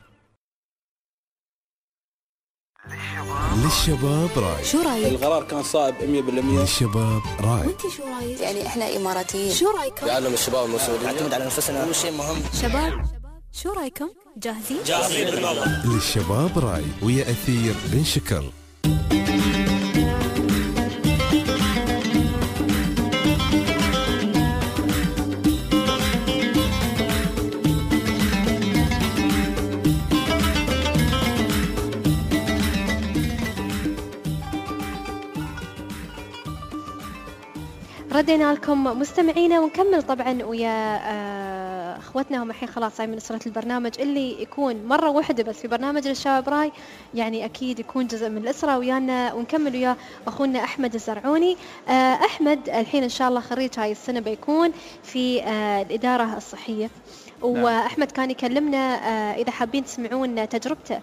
للشباب راي. شو رايك؟ القرار كان صائب مية بالمية. للشباب راي. وانت شو رايك؟ يعني احنا اماراتيين. شو رايكم؟ يعلم الشباب المسؤولين، نعتمد على انفسنا، هو شيء مهم. شباب شو رايكم؟ جاهزين؟ جاهزين بالمرة. للشباب راي ويا أثير بن شكر. ردينا لكم مستمعينا ونكمل طبعا ويا آه اخوتنا هم الحين خلاص هاي من اسرة البرنامج اللي يكون مرة واحدة بس في برنامج للشباب راي، يعني اكيد يكون جزء من الاسرة ويانا، ونكمل ويا اخونا احمد الزرعوني. آه احمد الحين ان شاء الله خريج هاي السنة بيكون في آه الادارة الصحية، واحمد كان يكلمنا آه اذا حابين تسمعون تجربته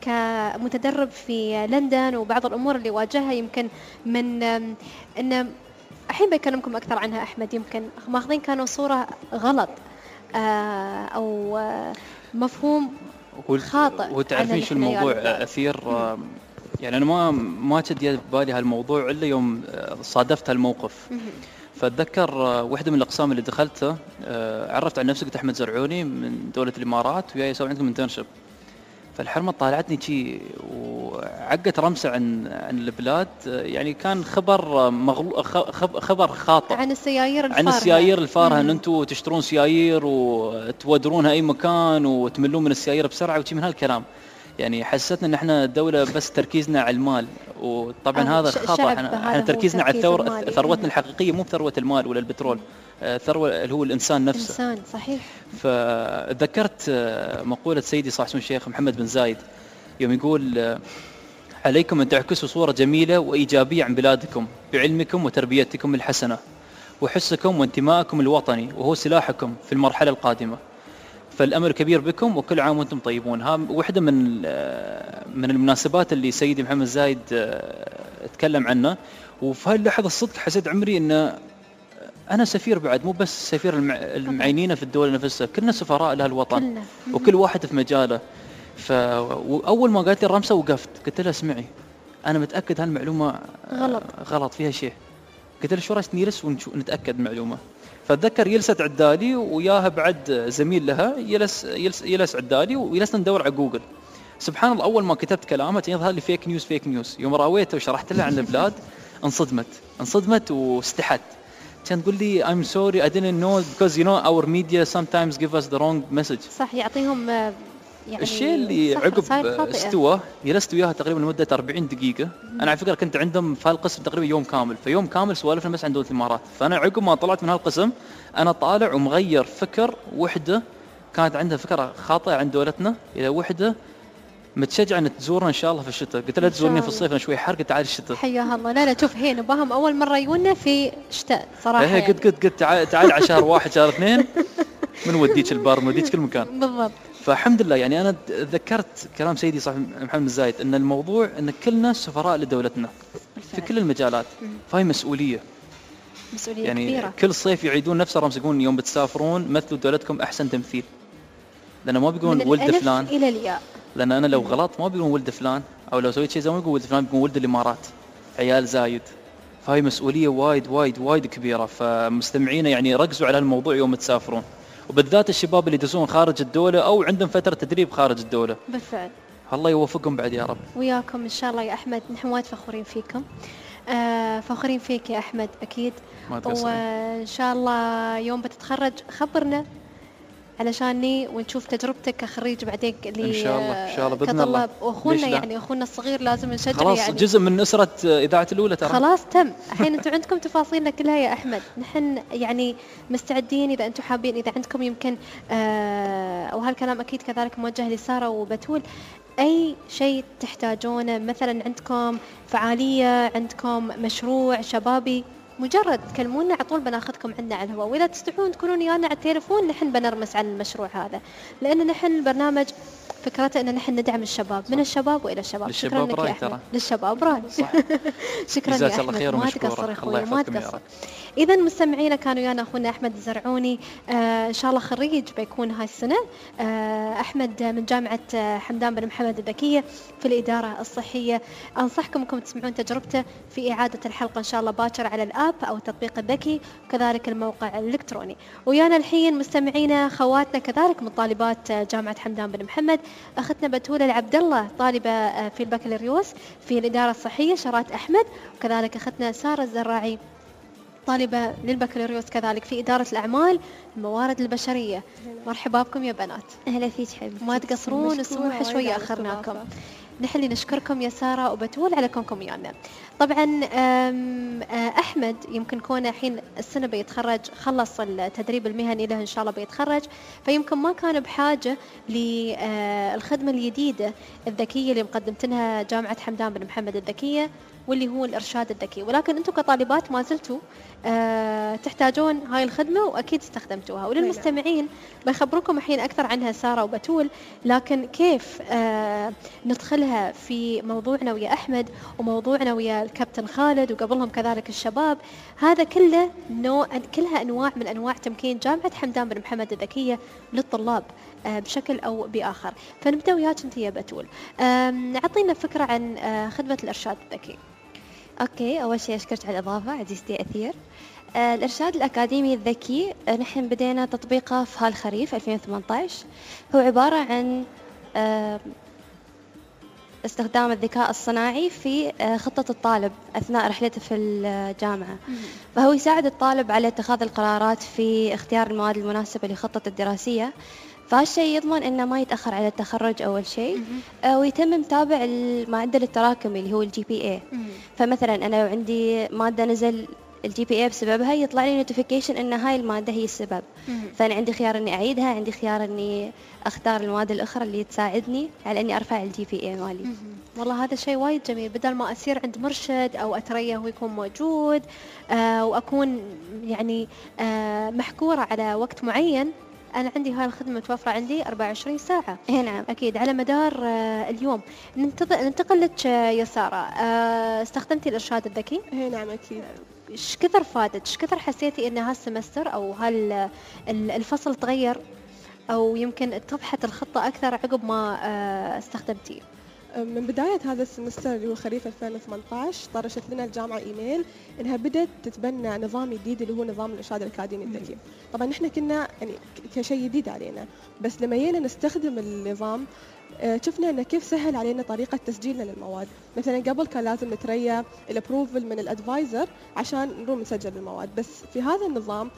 كمتدرب في لندن وبعض الامور اللي واجهها، يمكن من آه انه الحين بيكلمكم أكثر عنها أحمد، يمكن ماخذين كانوا صورة غلط آه أو آه مفهوم خاطئ. وتعرفين شو الموضوع أثير؟ آه يعني أنا ما ما كنت ببالي هالموضوع إلا يوم صادفت هالموقف. فأتذكر آه واحدة من الأقسام اللي دخلتها آه عرفت عن نفسي، قلت أحمد زرعوني من دولة الإمارات وياي أسوي عندكم انترنشيب. فالحرمة طالعتني شي وعقت رمسة عن عن البلاد، يعني كان خبر مغلو خبر خاطئ عن السيايير الفارهة، عن السيايير الفارهة ان انتم تشترون سيايير وتودرونها اي مكان وتملون من السيايير بسرعة وشي من هالكلام. يعني حسيتنا ان احنا الدولة بس تركيزنا على المال، وطبعا هذا خطأ. احنا تركيزنا على الثورة، ثروتنا الحقيقية مو ثروة المال ولا البترول، ثروة اللي هو الإنسان نفسه. إنسان صحيح. فذكرت مقولة سيدي صاحب سمو الشيخ محمد بن زايد يوم يقول عليكم أن تعكسوا صورة جميلة وإيجابية عن بلادكم بعلمكم وتربيتكم الحسنة وحسكم وانتمائكم الوطني، وهو سلاحكم في المرحلة القادمة. فالأمر كبير بكم وكل عام وأنتم طيبون. ها واحدة من من المناسبات اللي سيدي محمد زايد اتكلم عنه، وفي هاي اللحظة الصدق حسيت عمري إن أنا سفير بعد، مو بس سفير المعينين في الدولة نفسها، كلنا سفراء لها الوطن وكل واحد في مجاله. فأول ما قالت لي الرمسة وقفت، قلت لها اسمعي أنا متأكد هالمعلومة غلط غلط فيها شيء. قلت لها شو رأيك نجلس ونتأكد معلومة؟ فأتذكر جلست عدالي وياها بعد زميل لها يلس يلس يلس عدالي وجلسنا ندور على جوجل. سبحان الله أول ما كتبت كلامه يظهر لي فيك نيوز فيك نيوز. يوم راويته وشرحت لها عن البلاد انصدمت انصدمت واستحت. كان تقول لي I'm sorry I didn't know because you know our media sometimes give us the wrong message. صح، يعطيهم يعني الشيء اللي عقب استوى جلست وياها تقريبا لمده أربعين دقيقه. مم. انا على فكره كنت عندهم في هالقسم تقريبا يوم كامل، فيوم كامل سوالفنا بس عن دوله الامارات. فانا عقب ما طلعت من هالقسم انا طالع ومغير فكر وحده كانت عندها فكره خاطئه عن دولتنا الى وحده متشجعه ان تزورنا ان شاء الله في الشتاء. قلت لها تزورني في الصيف انا شوي حر، قلت تعال الشتاء. حياها الله. لا لا شوف هي نباهم اول مره يجونا في شتاء صراحه. هي قلت قلت قلت تعال تعال على شهر واحد شهر اثنين من وديك البار من وديك كل مكان. بالضبط. فالحمد لله يعني انا ذكرت كلام سيدي صاحب محمد بن زايد ان الموضوع ان كلنا سفراء لدولتنا في كل المجالات. فهي مسؤوليه مسؤوليه يعني كبيره. كل صيف يعيدون نفس الرمز، يقولون يوم بتسافرون مثلوا دولتكم احسن تمثيل، لأنه ما بيقولون ولد فلان إلى الياء. لأن أنا لو غلط ما بيقولون ولد فلان، أو لو سويت شيء زي ما يقول ولد فلان بيقولون ولد الإمارات عيال زايد. فهي مسؤولية وايد وايد وايد كبيرة. فمستمعينا يعني ركزوا على الموضوع يوم تسافرون، وبالذات الشباب اللي يدرسون خارج الدولة أو عندهم فترة تدريب خارج الدولة. بالفعل. الله يوفقكم بعد يا رب. وياكم إن شاء الله يا أحمد، نحن وايد فخورين فيكم. آه فخورين فيك يا أحمد أكيد. وإن شاء الله يوم بتتخرج خبرنا علشاني ونشوف تجربتك كخريج بعدين اللي ان شاء الله ان شاء الله باذن الله. واخونا يعني اخونا الصغير لازم نشجعه خلاص يعني جزء من اسره اذاعه الاولى ترى. خلاص تم. الحين انتم عندكم تفاصيلنا كلها يا احمد. نحن يعني مستعدين اذا انتم حابين، اذا عندكم يمكن آه وهالكلام اكيد كذلك موجه لساره وبتول، اي شيء تحتاجونه، مثلا عندكم فعاليه، عندكم مشروع شبابي، مجرد تكلمونا على طول بناخذكم عندنا على الهواء. واذا تستحون تكونون ويانا على التليفون نحن بنرمس عن المشروع هذا، لان نحن البرنامج فكرته ان نحن ندعم الشباب من الشباب والى الشباب. شكرا لك يا احمد. للشباب راي. شكرا يا احمد. ما تقصر اخوي ما تقصر. اذا مستمعينا كانوا ويانا اخونا احمد الزرعوني، آه ان شاء الله خريج بيكون هاي السنه. آه احمد من جامعه حمدان بن محمد الذكيه في الاداره الصحيه. انصحكم انكم تسمعون تجربته في اعاده الحلقه ان شاء الله باكر على الاب او التطبيق الذكي، وكذلك الموقع الالكتروني. ويانا الحين مستمعينا خواتنا كذلك من طالبات جامعه حمدان بن محمد، اختنا بتول العبد الله طالبه في البكالوريوس في الاداره الصحيه شارات احمد، وكذلك اختنا ساره الزراعي طالبه للبكالوريوس كذلك في اداره الاعمال الموارد البشريه. مرحبا بكم يا بنات. اهلا فيك حبيبتي. ما تقصرون، السموحه شويه اخرناكم. نحن اللي نشكركم يا ساره وبتول على كونكم ويانا. طبعا احمد يمكن كونه الحين السنه بيتخرج، خلص التدريب المهني له ان شاء الله بيتخرج، فيمكن ما كان بحاجه للخدمه الجديده الذكيه اللي مقدمتنها جامعه حمدان بن محمد الذكيه، واللي هو الارشاد الذكي. ولكن انتم كطالبات ما زلتوا أه تحتاجون هاي الخدمه واكيد استخدمتوها. وللمستمعين بيخبروكم الحين اكثر عنها ساره وبتول، لكن كيف أه ندخلها في موضوعنا ويا احمد وموضوعنا ويا الكابتن خالد وقبلهم كذلك الشباب، هذا كله نوع كلها انواع من انواع تمكين جامعه حمدان بن محمد الذكيه للطلاب أه بشكل او باخر. فنبدا وياك انت يا بتول، اعطينا فكره عن أه خدمه الارشاد الذكي. اوكي، اول شيء اشكرك على الاضافه عزيزتي اثير. آه الارشاد الاكاديمي الذكي آه نحن بدينا تطبيقه في هالخريف ألفين وثمانية عشر. هو عباره عن آه استخدام الذكاء الصناعي في آه خطه الطالب اثناء رحلته في الجامعه. فهو يساعد الطالب على اتخاذ القرارات في اختيار المواد المناسبه لخطته الدراسيه، فهالشيء يضمن انه ما يتاخر على التخرج اول شيء. آه ويتم متابع المعدل التراكمي اللي هو الجي بي اي. فمثلا انا لو عندي ماده نزل الجي بي اي بسببها يطلع لي نوتيفيكيشن ان هاي الماده هي السبب. مم. فانا عندي خيار اني اعيدها، عندي خيار اني اختار المواد الاخرى اللي تساعدني على اني ارفع الجي بي اي مالي. مم. والله هذا شيء وايد جميل، بدل ما اسير عند مرشد او اتريا هو يكون موجود آه واكون يعني آه محكوره على وقت معين. أنا عندي هاي الخدمة متوفرة عندي أربعة وعشرين ساعة. إيه نعم. أكيد على مدار آه اليوم. ننتقل لك آه يا سارة، آه استخدمتي الإرشاد الذكي؟ إيه نعم أكيد. إيش كثر فادت؟ إيش كثر حسيتي إن هالسمستر أو هالفصل تغير أو يمكن اتضحت الخطة أكثر عقب ما آه استخدمتيه؟ من بداية هذا السمستر اللي هو خريف ألفين وثمانية عشر طرشت لنا الجامعة إيميل إنها بدأت تتبنى نظام جديد اللي هو نظام الإرشاد الأكاديمي الذكي. طبعا نحن كنا يعني كشيء جديد علينا، بس لما جينا نستخدم النظام شفنا إنه كيف سهل علينا طريقة تسجيلنا للمواد. مثلا قبل كان لازم نتريا الابروفل من الادفايزر عشان نروح نسجل المواد، بس في هذا النظام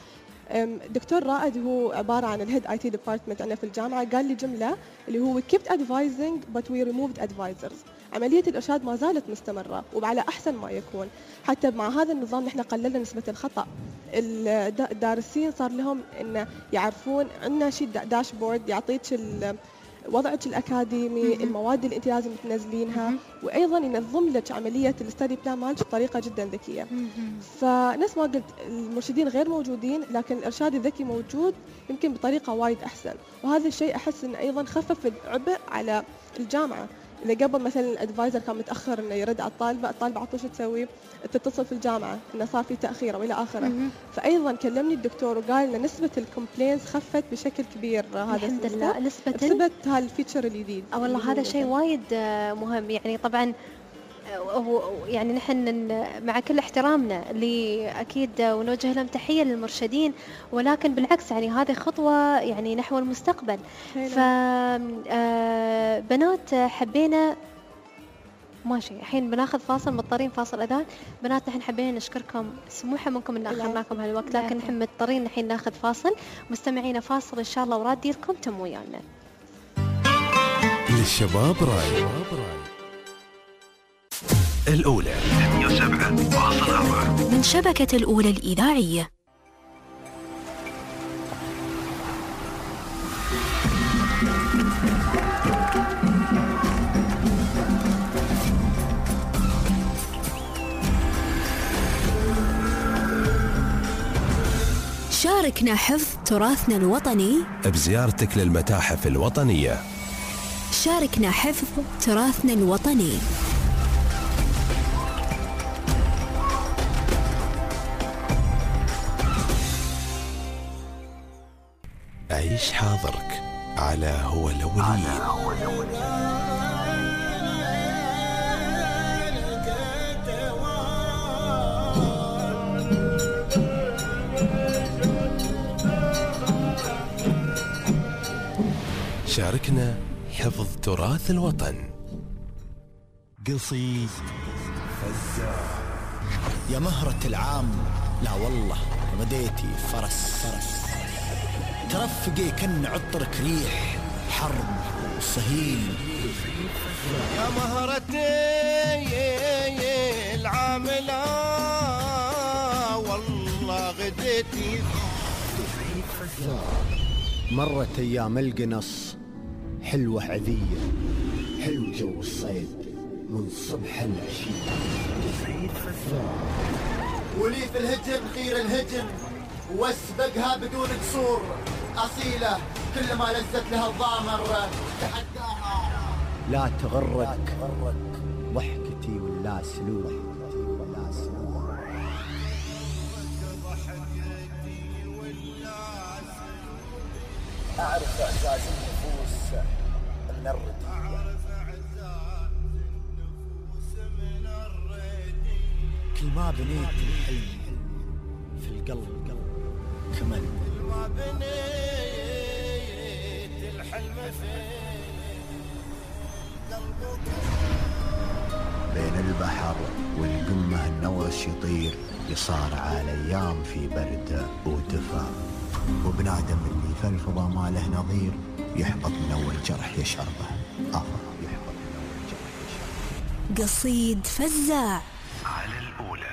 دكتور رائد هو عبارة عن الهيد اي تي ديبارتمنت عندنا في الجامعة، قال لي جملة اللي هو kept advising but we removed advisors. عملية الإرشاد ما زالت مستمرة وعلى أحسن ما يكون. حتى مع هذا النظام نحن قللنا نسبة الخطأ. الدارسين صار لهم إن يعرفون عندنا شيء داشبورد يعطيك وضعك الأكاديمي، المواد اللي أنت لازم تنزلينها، وأيضا ينظم لك عملية الاستدي بلان مالك بطريقة جدا ذكية. فنفس ما قلت المرشدين غير موجودين، لكن الإرشاد الذكي موجود يمكن بطريقة وايد أحسن، وهذا الشيء أحس إنه أيضا خفف العبء على الجامعة. إذا قبل مثلا الادفايزر كان متأخر إنه يرد على الطالبة، الطالبة عطوش تسوي تتصل في الجامعة إنه صار في تأخير وإلى آخره. فأيضا كلمني الدكتور وقال إن نسبة الكومبلينز خفت بشكل كبير هذا الحمد لله نسبة بسبب هالفيتشر الجديد. أه والله هذا شيء وايد مهم. يعني طبعا يعني نحن مع كل احترامنا اللي أكيد ونوجه لهم تحية للمرشدين، ولكن بالعكس يعني هذه خطوة يعني نحو المستقبل. فبنات حبينا ماشي الحين بناخذ فاصل، مضطرين فاصل أذان. بنات نحن حبينا نشكركم، سموحة منكم إن أخذناكم هالوقت، لكن نحن مضطرين الحين ناخذ فاصل. مستمعينا فاصل إن شاء الله ورادي لكم تم ويانا. للشباب راي الأولى مئة وسبعة فاصلة أربعة من شبكة الأولى الإذاعية. شاركنا حفظ تراثنا الوطني بزيارتك للمتاحف الوطنية. شاركنا حفظ تراثنا الوطني. عيش حاضرك على هو الأولين. شاركنا حفظ تراث الوطن. قصيد فزاع يا مهرة العام، لا والله غديتي فرس فرس ترفقي كن عطرك ريح حرب وصهيل. يا مهرتي العاملة والله غديتي. مرت أيام القنص حلوة عذية، حلو جو الصيد من صبح العشية. ولي في الهجن غير الهجن واسبقها بدون قصور، أصيلة كل ما لزت لها الضامر تحداها. لا تغرك ضحكتي ولا سلوك، أعرف إعزاز النفوس من الردية، كل ما بنيت الحلم في القلب كمل. كل ما بنيت الحلم في قلبك. بين البحر والقمة النوش يطير، يصارع الأيام في برد ودفا، وبنادم اللي في الفضا ما له نظير، يحبط من أول جرح يشربه. آه يحبط من أول جرح يشربه. قصيد فزاع على الأولى.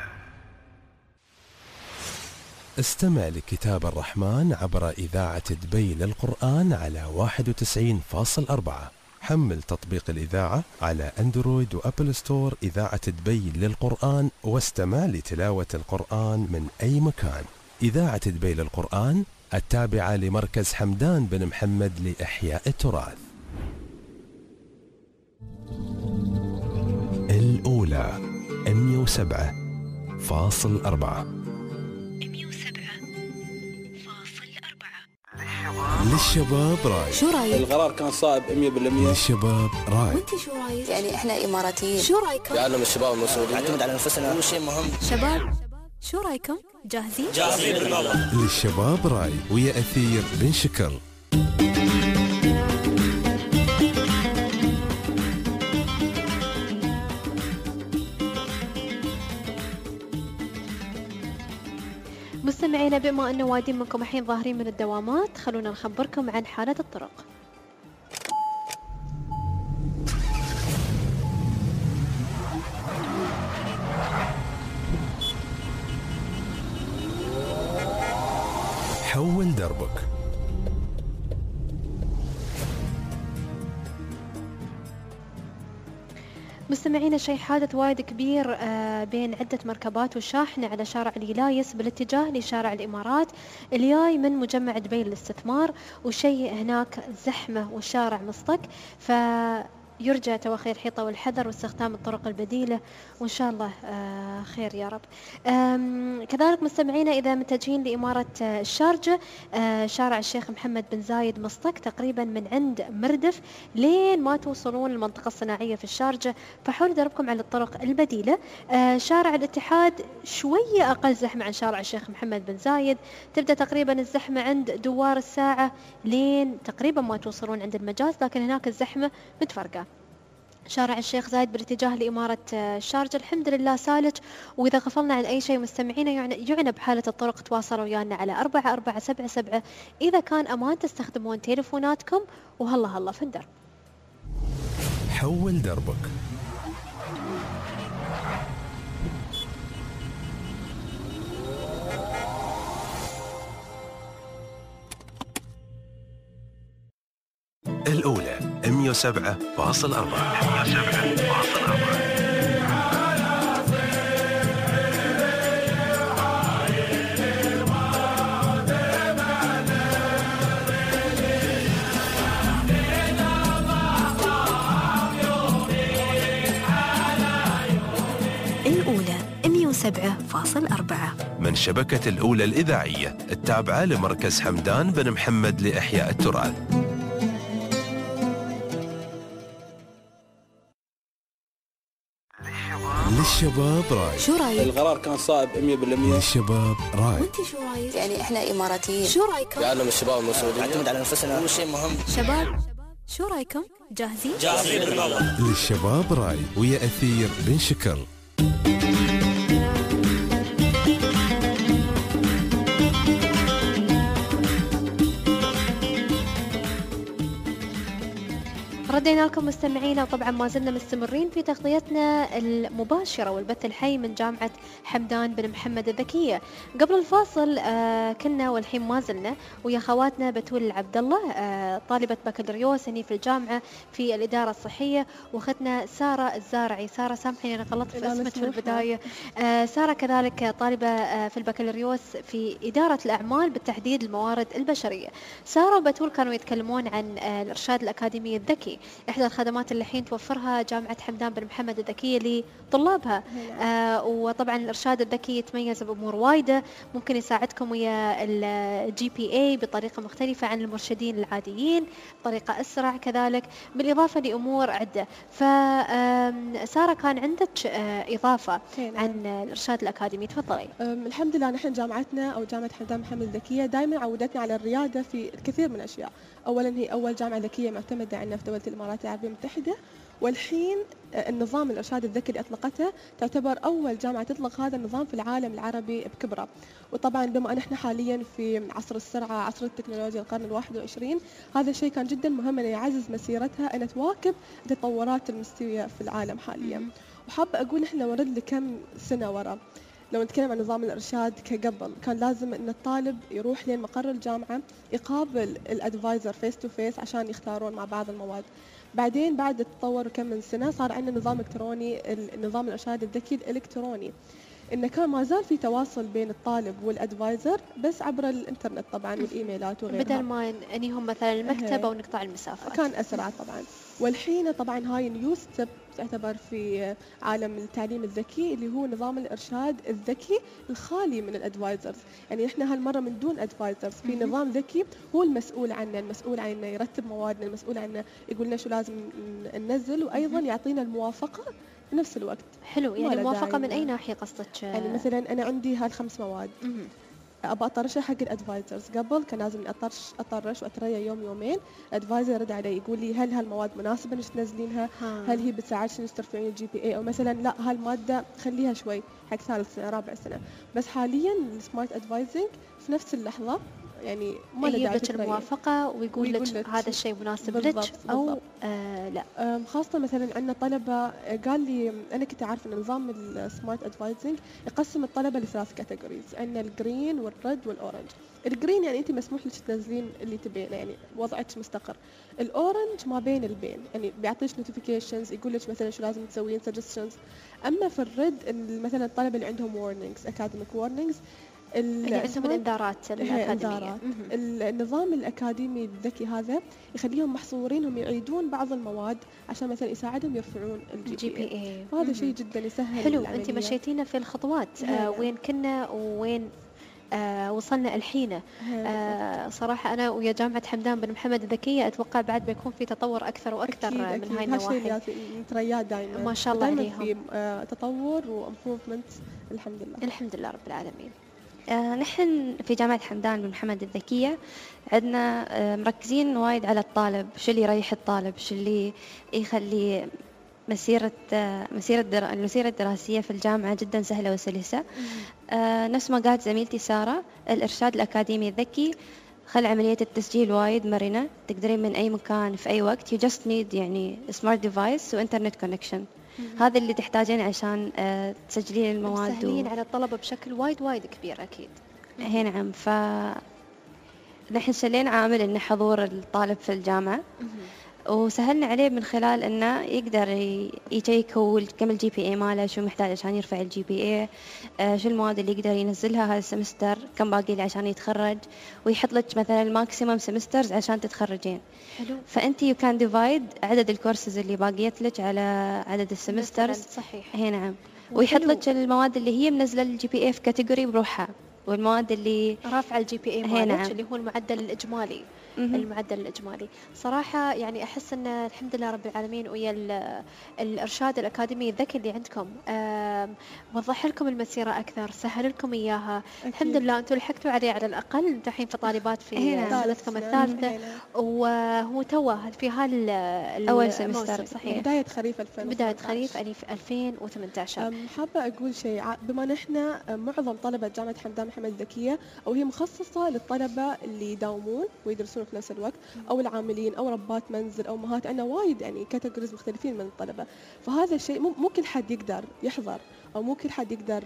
استمع لكتاب الرحمن عبر إذاعة دبي للقرآن على واحد وتسعين فاصلة أربعة. حمل تطبيق الإذاعة على أندرويد وأبل ستور إذاعة دبي للقرآن، واستمع لتلاوة القرآن من أي مكان. إذاعة دبي للقرآن التابعة لمركز حمدان بن محمد لإحياء التراث. الأولى مئة وسبعة فاصلة أربعة. للشباب راي. شو رايك؟ القرار كان صائب مية بالمية. للشباب راي. وانت شو رايك؟ يعني احنا اماراتيين، شو رايكم؟ يعلم الشباب المسؤولين، نعتمد على انفسنا، هو شيء مهم. شباب شو رايكم؟ جاهزين؟ جاهزين بالله. للشباب راي ويا أثير بن شكر. مستمعينا بما أنه وايدين منكم الحين ظاهرين من الدوامات، خلونا نخبركم عن حالة الطرق. حول دربك. مستمعينا شيء حادث وايد كبير بين عدة مركبات وشاحنة على شارع اليلايس بالاتجاه لشارع الإمارات الجاي من مجمع دبي للاستثمار، وشيء هناك زحمة والشارع مصطك، ف يرجى توخي الحيطة والحذر واستخدام الطرق البديلة، وإن شاء الله آه خير يا رب. كذلك مستمعينا إذا متجهين لإمارة آه الشارجة، آه شارع الشيخ محمد بن زايد مصطك تقريبا من عند مردف لين ما توصلون المنطقة الصناعية في الشارجة، فحاولوا دربكم على الطرق البديلة. آه شارع الاتحاد شوية أقل زحمة عن شارع الشيخ محمد بن زايد، تبدأ تقريبا الزحمة عند دوار الساعة لين تقريبا ما توصلون عند المجاز، لكن هناك الزحمة متفرقة. شارع الشيخ زايد بالاتجاه لإمارة الشارجة الحمد لله سالج، وإذا غفلنا عن أي شيء مستمعينا يعني بحالة الطرق تواصلوا ويانا على أربعة أربعة سبعة سبعة إذا كان أمان تستخدمون تليفوناتكم، وهلا هلا في الدرب. حول دربك. الأولى مية وسبعة فاصل أربعة. مية وسبعة فاصل أربعة. الأولى مية وسبعة فاصل أربعة من شبكة الأولى الإذاعية التابعة لمركز حمدان بن محمد لإحياء التراث. للشباب راي. شو رايك؟ القرار كان صائب مية بالمية. للشباب راي. وانت شو رايك؟ يعني احنا اماراتيين، شو رايكم؟ يعلم الشباب المسؤولين، نعتمد على نفسنا، هو شيء مهم. شباب شو رايكم؟ جاهزين؟ جاهزين بالمرة. للشباب راي ويا أثير بن شكر. ردينا لكم مستمعينا، وطبعا ما زلنا مستمرين في تغطيتنا المباشرة والبث الحي من جامعة حمدان بن محمد الذكية. قبل الفاصل آه كنا والحين ما زلنا ويا خواتنا بتول العبد الله آه طالبة بكالوريوس هني في الجامعة في الإدارة الصحية، واختنا سارة الزارعي. سارة سامحيني أنا غلطت في اسمك في البداية. آه سارة كذلك طالبة آه في البكالوريوس في إدارة الأعمال بالتحديد الموارد البشرية. سارة وبتول كانوا يتكلمون عن آه الإرشاد الأكاديمي الذكي، إحدى الخدمات اللي الحين توفرها جامعة حمدان بن محمد الذكية لطلابها. آه وطبعا الإرشاد الذكي يتميز بأمور وايدة، ممكن يساعدكم ويا الجي بي اي بطريقة مختلفة عن المرشدين العاديين، بطريقة أسرع كذلك، بالإضافة لأمور عدة. فسارة كان عندك آه إضافة عن الإرشاد الأكاديمي، تفضلي. الحمد لله نحن جامعتنا أو جامعة حمدان بن محمد الذكية دائما عودتنا على الريادة في الكثير من الأشياء. أولا هي أول جامعة ذكية معتمدة عندنا في دولة الإمارات العربية المتحدة، والحين النظام الإرشاد الذكي اللي أطلقته تعتبر أول جامعة تطلق هذا النظام في العالم العربي بكبره. وطبعا بما أن احنا حاليا في عصر السرعة، عصر التكنولوجيا، القرن الواحد وعشرين، هذا الشيء كان جدا مهم أن يعزز مسيرتها أن تواكب التطورات المستوية في العالم حاليا. وحابة أقول احنا لو نرد لكم سنة ورا، لو نتكلم عن نظام الإرشاد كقبل، كان لازم أن الطالب يروح لين مقر الجامعة يقابل الأدفايزر فيس تو فيس عشان يختارون مع بعض المواد. بعدين بعد التطور كم من سنة صار عندنا نظام إلكتروني، النظام الإرشاد الذكي الإلكتروني، إنه كان ما زال في تواصل بين الطالب والأدفايزر بس عبر الإنترنت طبعا والإيميلات وغيرها، بدل ما أنيهم مثلا المكتبة ونقطع المسافات، كان أسرع طبعا. والحين طبعا هاي نيو ستيب تعتبر في عالم التعليم الذكي اللي هو نظام الإرشاد الذكي الخالي من الأدفايزرز. يعني إحنا هالمرة من دون أدفايزرز، في نظام ذكي هو المسؤول عنه، المسؤول عن إنه يرتب موادنا، المسؤول عنه يقول لنا شو لازم ننزل، وأيضا يعطينا الموافقة في نفس الوقت. حلو. يعني موافقة من أي ناحية قصدك؟ يعني مثلا أنا عندي هالخمس مواد، ابى اطرشها حق الادفايزرز. قبل كان لازم اطرش اطرش واتريا يوم يومين، الادفايزر يرد علي يقول لي هل هالمواد مناسبه انك تنزلينها؟ هل هي بتساعدك انك ترفعين الجي بي اي، او مثلا لا هالماده خليها شوي حق ثالث سنه رابع سنه. بس حاليا السمارت ادفايزنج في نفس اللحظه يعني ما له داعي يجيب لك الموافقه ويقول لك هذا الشيء مناسب لك او آه لا. خاصه مثلا عندنا طلبه قال لي انا كنت عارفه ان نظام السمارت ادفايزنج يقسم الطلبه لثلاث كاتيجوريز، عندنا الجرين والريد والاورنج. الجرين يعني انت مسموح لك تنزلين اللي تبينه، يعني وضعك مستقر. الاورنج ما بين البين، يعني بيعطيك نوتيفيكيشنز يقول لك مثلا شو لازم تسوين سجستشنز. اما في الريد مثلا الطلبه اللي عندهم وارنينجز اكاديميك وارنينجز اللي عندهم الانذارات الأكاديمية. النظام الأكاديمي الذكي هذا يخليهم محصورين هم يعيدون بعض المواد عشان مثلا يساعدهم يرفعون الجي بي اي. وهذا شيء جدا يسهل حلو. العملية. انت مشيتينا في الخطوات آه وين كنا وين آه وصلنا الحين. آه صراحة أنا ويا جامعة حمدان بن محمد الذكية أتوقع بعد بيكون في تطور أكثر وأكثر أكيد من أكيد. هاي النواحي. نترياد دائما ما شاء الله عليهم. في آه تطور وامبروفمنت الحمد لله. الحمد لله رب العالمين. آه نحن في جامعة حمدان بن محمد الذكية عندنا آه مركزين وايد على الطالب، شو اللي يريح الطالب، شو اللي يخلي مسيرة آه مسيرة در... المسيرة الدراسية في الجامعة جدا سهلة وسلسة. آه نفس ما قالت زميلتي سارة، الإرشاد الأكاديمي الذكي خلى عملية التسجيل وايد مرنة، تقدرين من أي مكان في أي وقت. you just need يعني smart device وإنترنت كونكشن. هذا اللي تحتاجين عشان آه تسجلين المواد. مسهلين و... على الطلبة بشكل وايد وايد كبير أكيد. هي نعم. ف نحن شلينا عامل إن حضور الطالب في الجامعة وسهلنا عليه من خلال إنه يقدر يشيك هو كم الجي بي اي ماله، شو محتاج عشان يرفع الجي بي اي، آه شو المواد اللي يقدر ينزلها هذا السمستر، كم باقي له عشان يتخرج، ويحط لك مثلا الماكسيمم سمسترز عشان تتخرجين. حلو. فأنت يو كان ديفايد عدد الكورسز اللي باقيت لك على عدد السمسترز. صحيح. هي نعم. ويحط لك المواد اللي هي منزله الجي بي اي في كاتيجوري بروحها، والمواد اللي رافعه الجي بي اي مالك اللي هو المعدل الاجمالي. المعدل الإجمالي صراحة يعني أحس أن الحمد لله رب العالمين ويا الإرشاد الأكاديمي الذكي اللي عندكم وضح لكم المسيرة أكثر، سهل لكم إياها. أكيد. الحمد لله أنتم لحقتوا عليه على الأقل، أنتم الحين في طالبات في سنتكم الثالثة وهو توه في هالأول سمستر. صحيح. بداية خريف ألفين وثمانية عشر. بداية خريف ألفين وثمانية عشر. حابة أقول شيء، بما نحن معظم طلبة جامعة حمدان محمد الذكية أو هي مخصصة للطلبة اللي يداومون ويدرسون في نفس الوقت أو العاملين أو ربات منزل أو أمهات، عندنا وايد يعني كاتيجوريز مختلفين من الطلبة. فهذا الشيء مو كل حد يقدر يحضر أو مو كل حد يقدر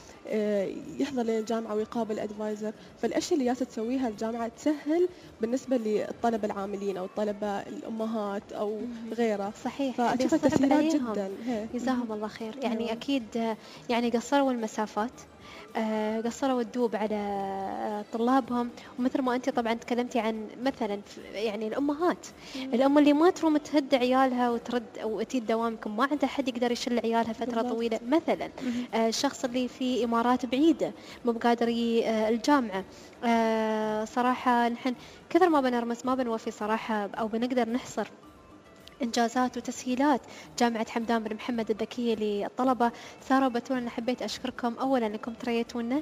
يحضر للجامعة ويقابل أدفايزر. فالأشياء اللي جالسة تسويها الجامعة تسهل بالنسبة للطلبة العاملين أو الطلبة الأمهات أو غيرة. صحيح. فأشوفها تسهيلات جدا. جزاهم الله خير. يعني أكيد يعني قصروا المسافات، آه قصروا الدوب على آه طلابهم. ومثل ما أنت طبعا تكلمتي عن مثلا يعني الأمهات، مم. الأم اللي ما تروم تهد عيالها وترد أو تيد دوامكم، ما عندها حد يقدر يشل عيالها فترة بالضبط. طويلة مثلا. آه الشخص اللي في إمارات بعيدة مو بقادر آه الجامعة. آه صراحة نحن كثر ما بنرمس ما بنوفي صراحة أو بنقدر نحصر إنجازات وتسهيلات جامعة حمدان بن محمد الذكية للطلبة. سارة وبتول أنا حبيت أشكركم أولا أنكم تريتونا،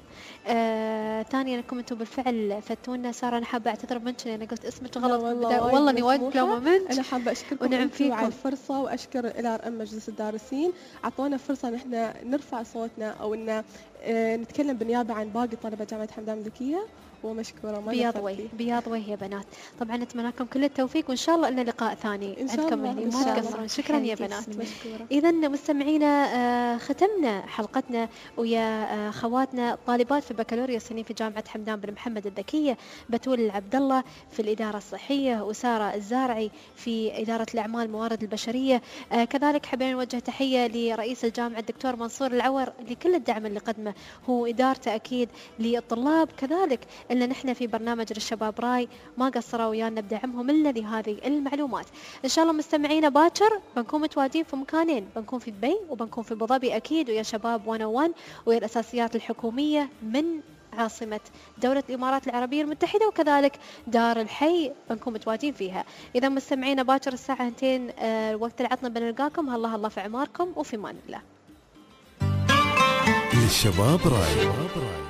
آه، ثانيا أنكم أنتم بالفعل فتونا. سارة أنا حابة أعتذر منك لأن قلت اسمك غلط في البداية، والله إني وايد ملومة منك. أنا حابة أشكركم ونعم فيكم على الفرصة، وأشكر إل آر إم مجلس الدارسين أعطونا فرصة إن إحنا نرفع صوتنا أو إن آه نتكلم بالنيابة عن باقي طلبة جامعة حمدان الذكية. ومشكورة بياض وجه بياض وجه يا بنات. طبعا نتمنى لكم كل التوفيق وإن شاء الله لنا لقاء ثاني عندكم يعني ما تقصرون. شكرا يا بنات. إذا مستمعينا آه ختمنا حلقتنا ويا آه خواتنا طالبات في بكالوريوس هنا في جامعة حمدان بن محمد الذكية، بتول العبد الله في الإدارة الصحية، وسارة الزارعي في إدارة الأعمال الموارد البشرية. آه كذلك حابين نوجه تحية لرئيس الجامعة الدكتور منصور العور لكل الدعم اللي قدمه هو إدارته أكيد للطلاب، كذلك إلا نحن في برنامج للشباب راي ما قصروا ويانا بدعمهم إلا لهذه المعلومات. إن شاء الله مستمعينا باكر بنكون متواجدين في مكانين، بنكون في دبي وبنكون في أبو ظبي أكيد ويا شباب مية وواحد ويا الأساسيات الحكومية من عاصمة دولة الإمارات العربية المتحدة، وكذلك دار الحي بنكون متواجدين فيها. إذا مستمعينا باكر الساعة اثنتين آه وقت العطنا بنلقاكم. الله الله في عماركم وفي مان الله. للشباب راي.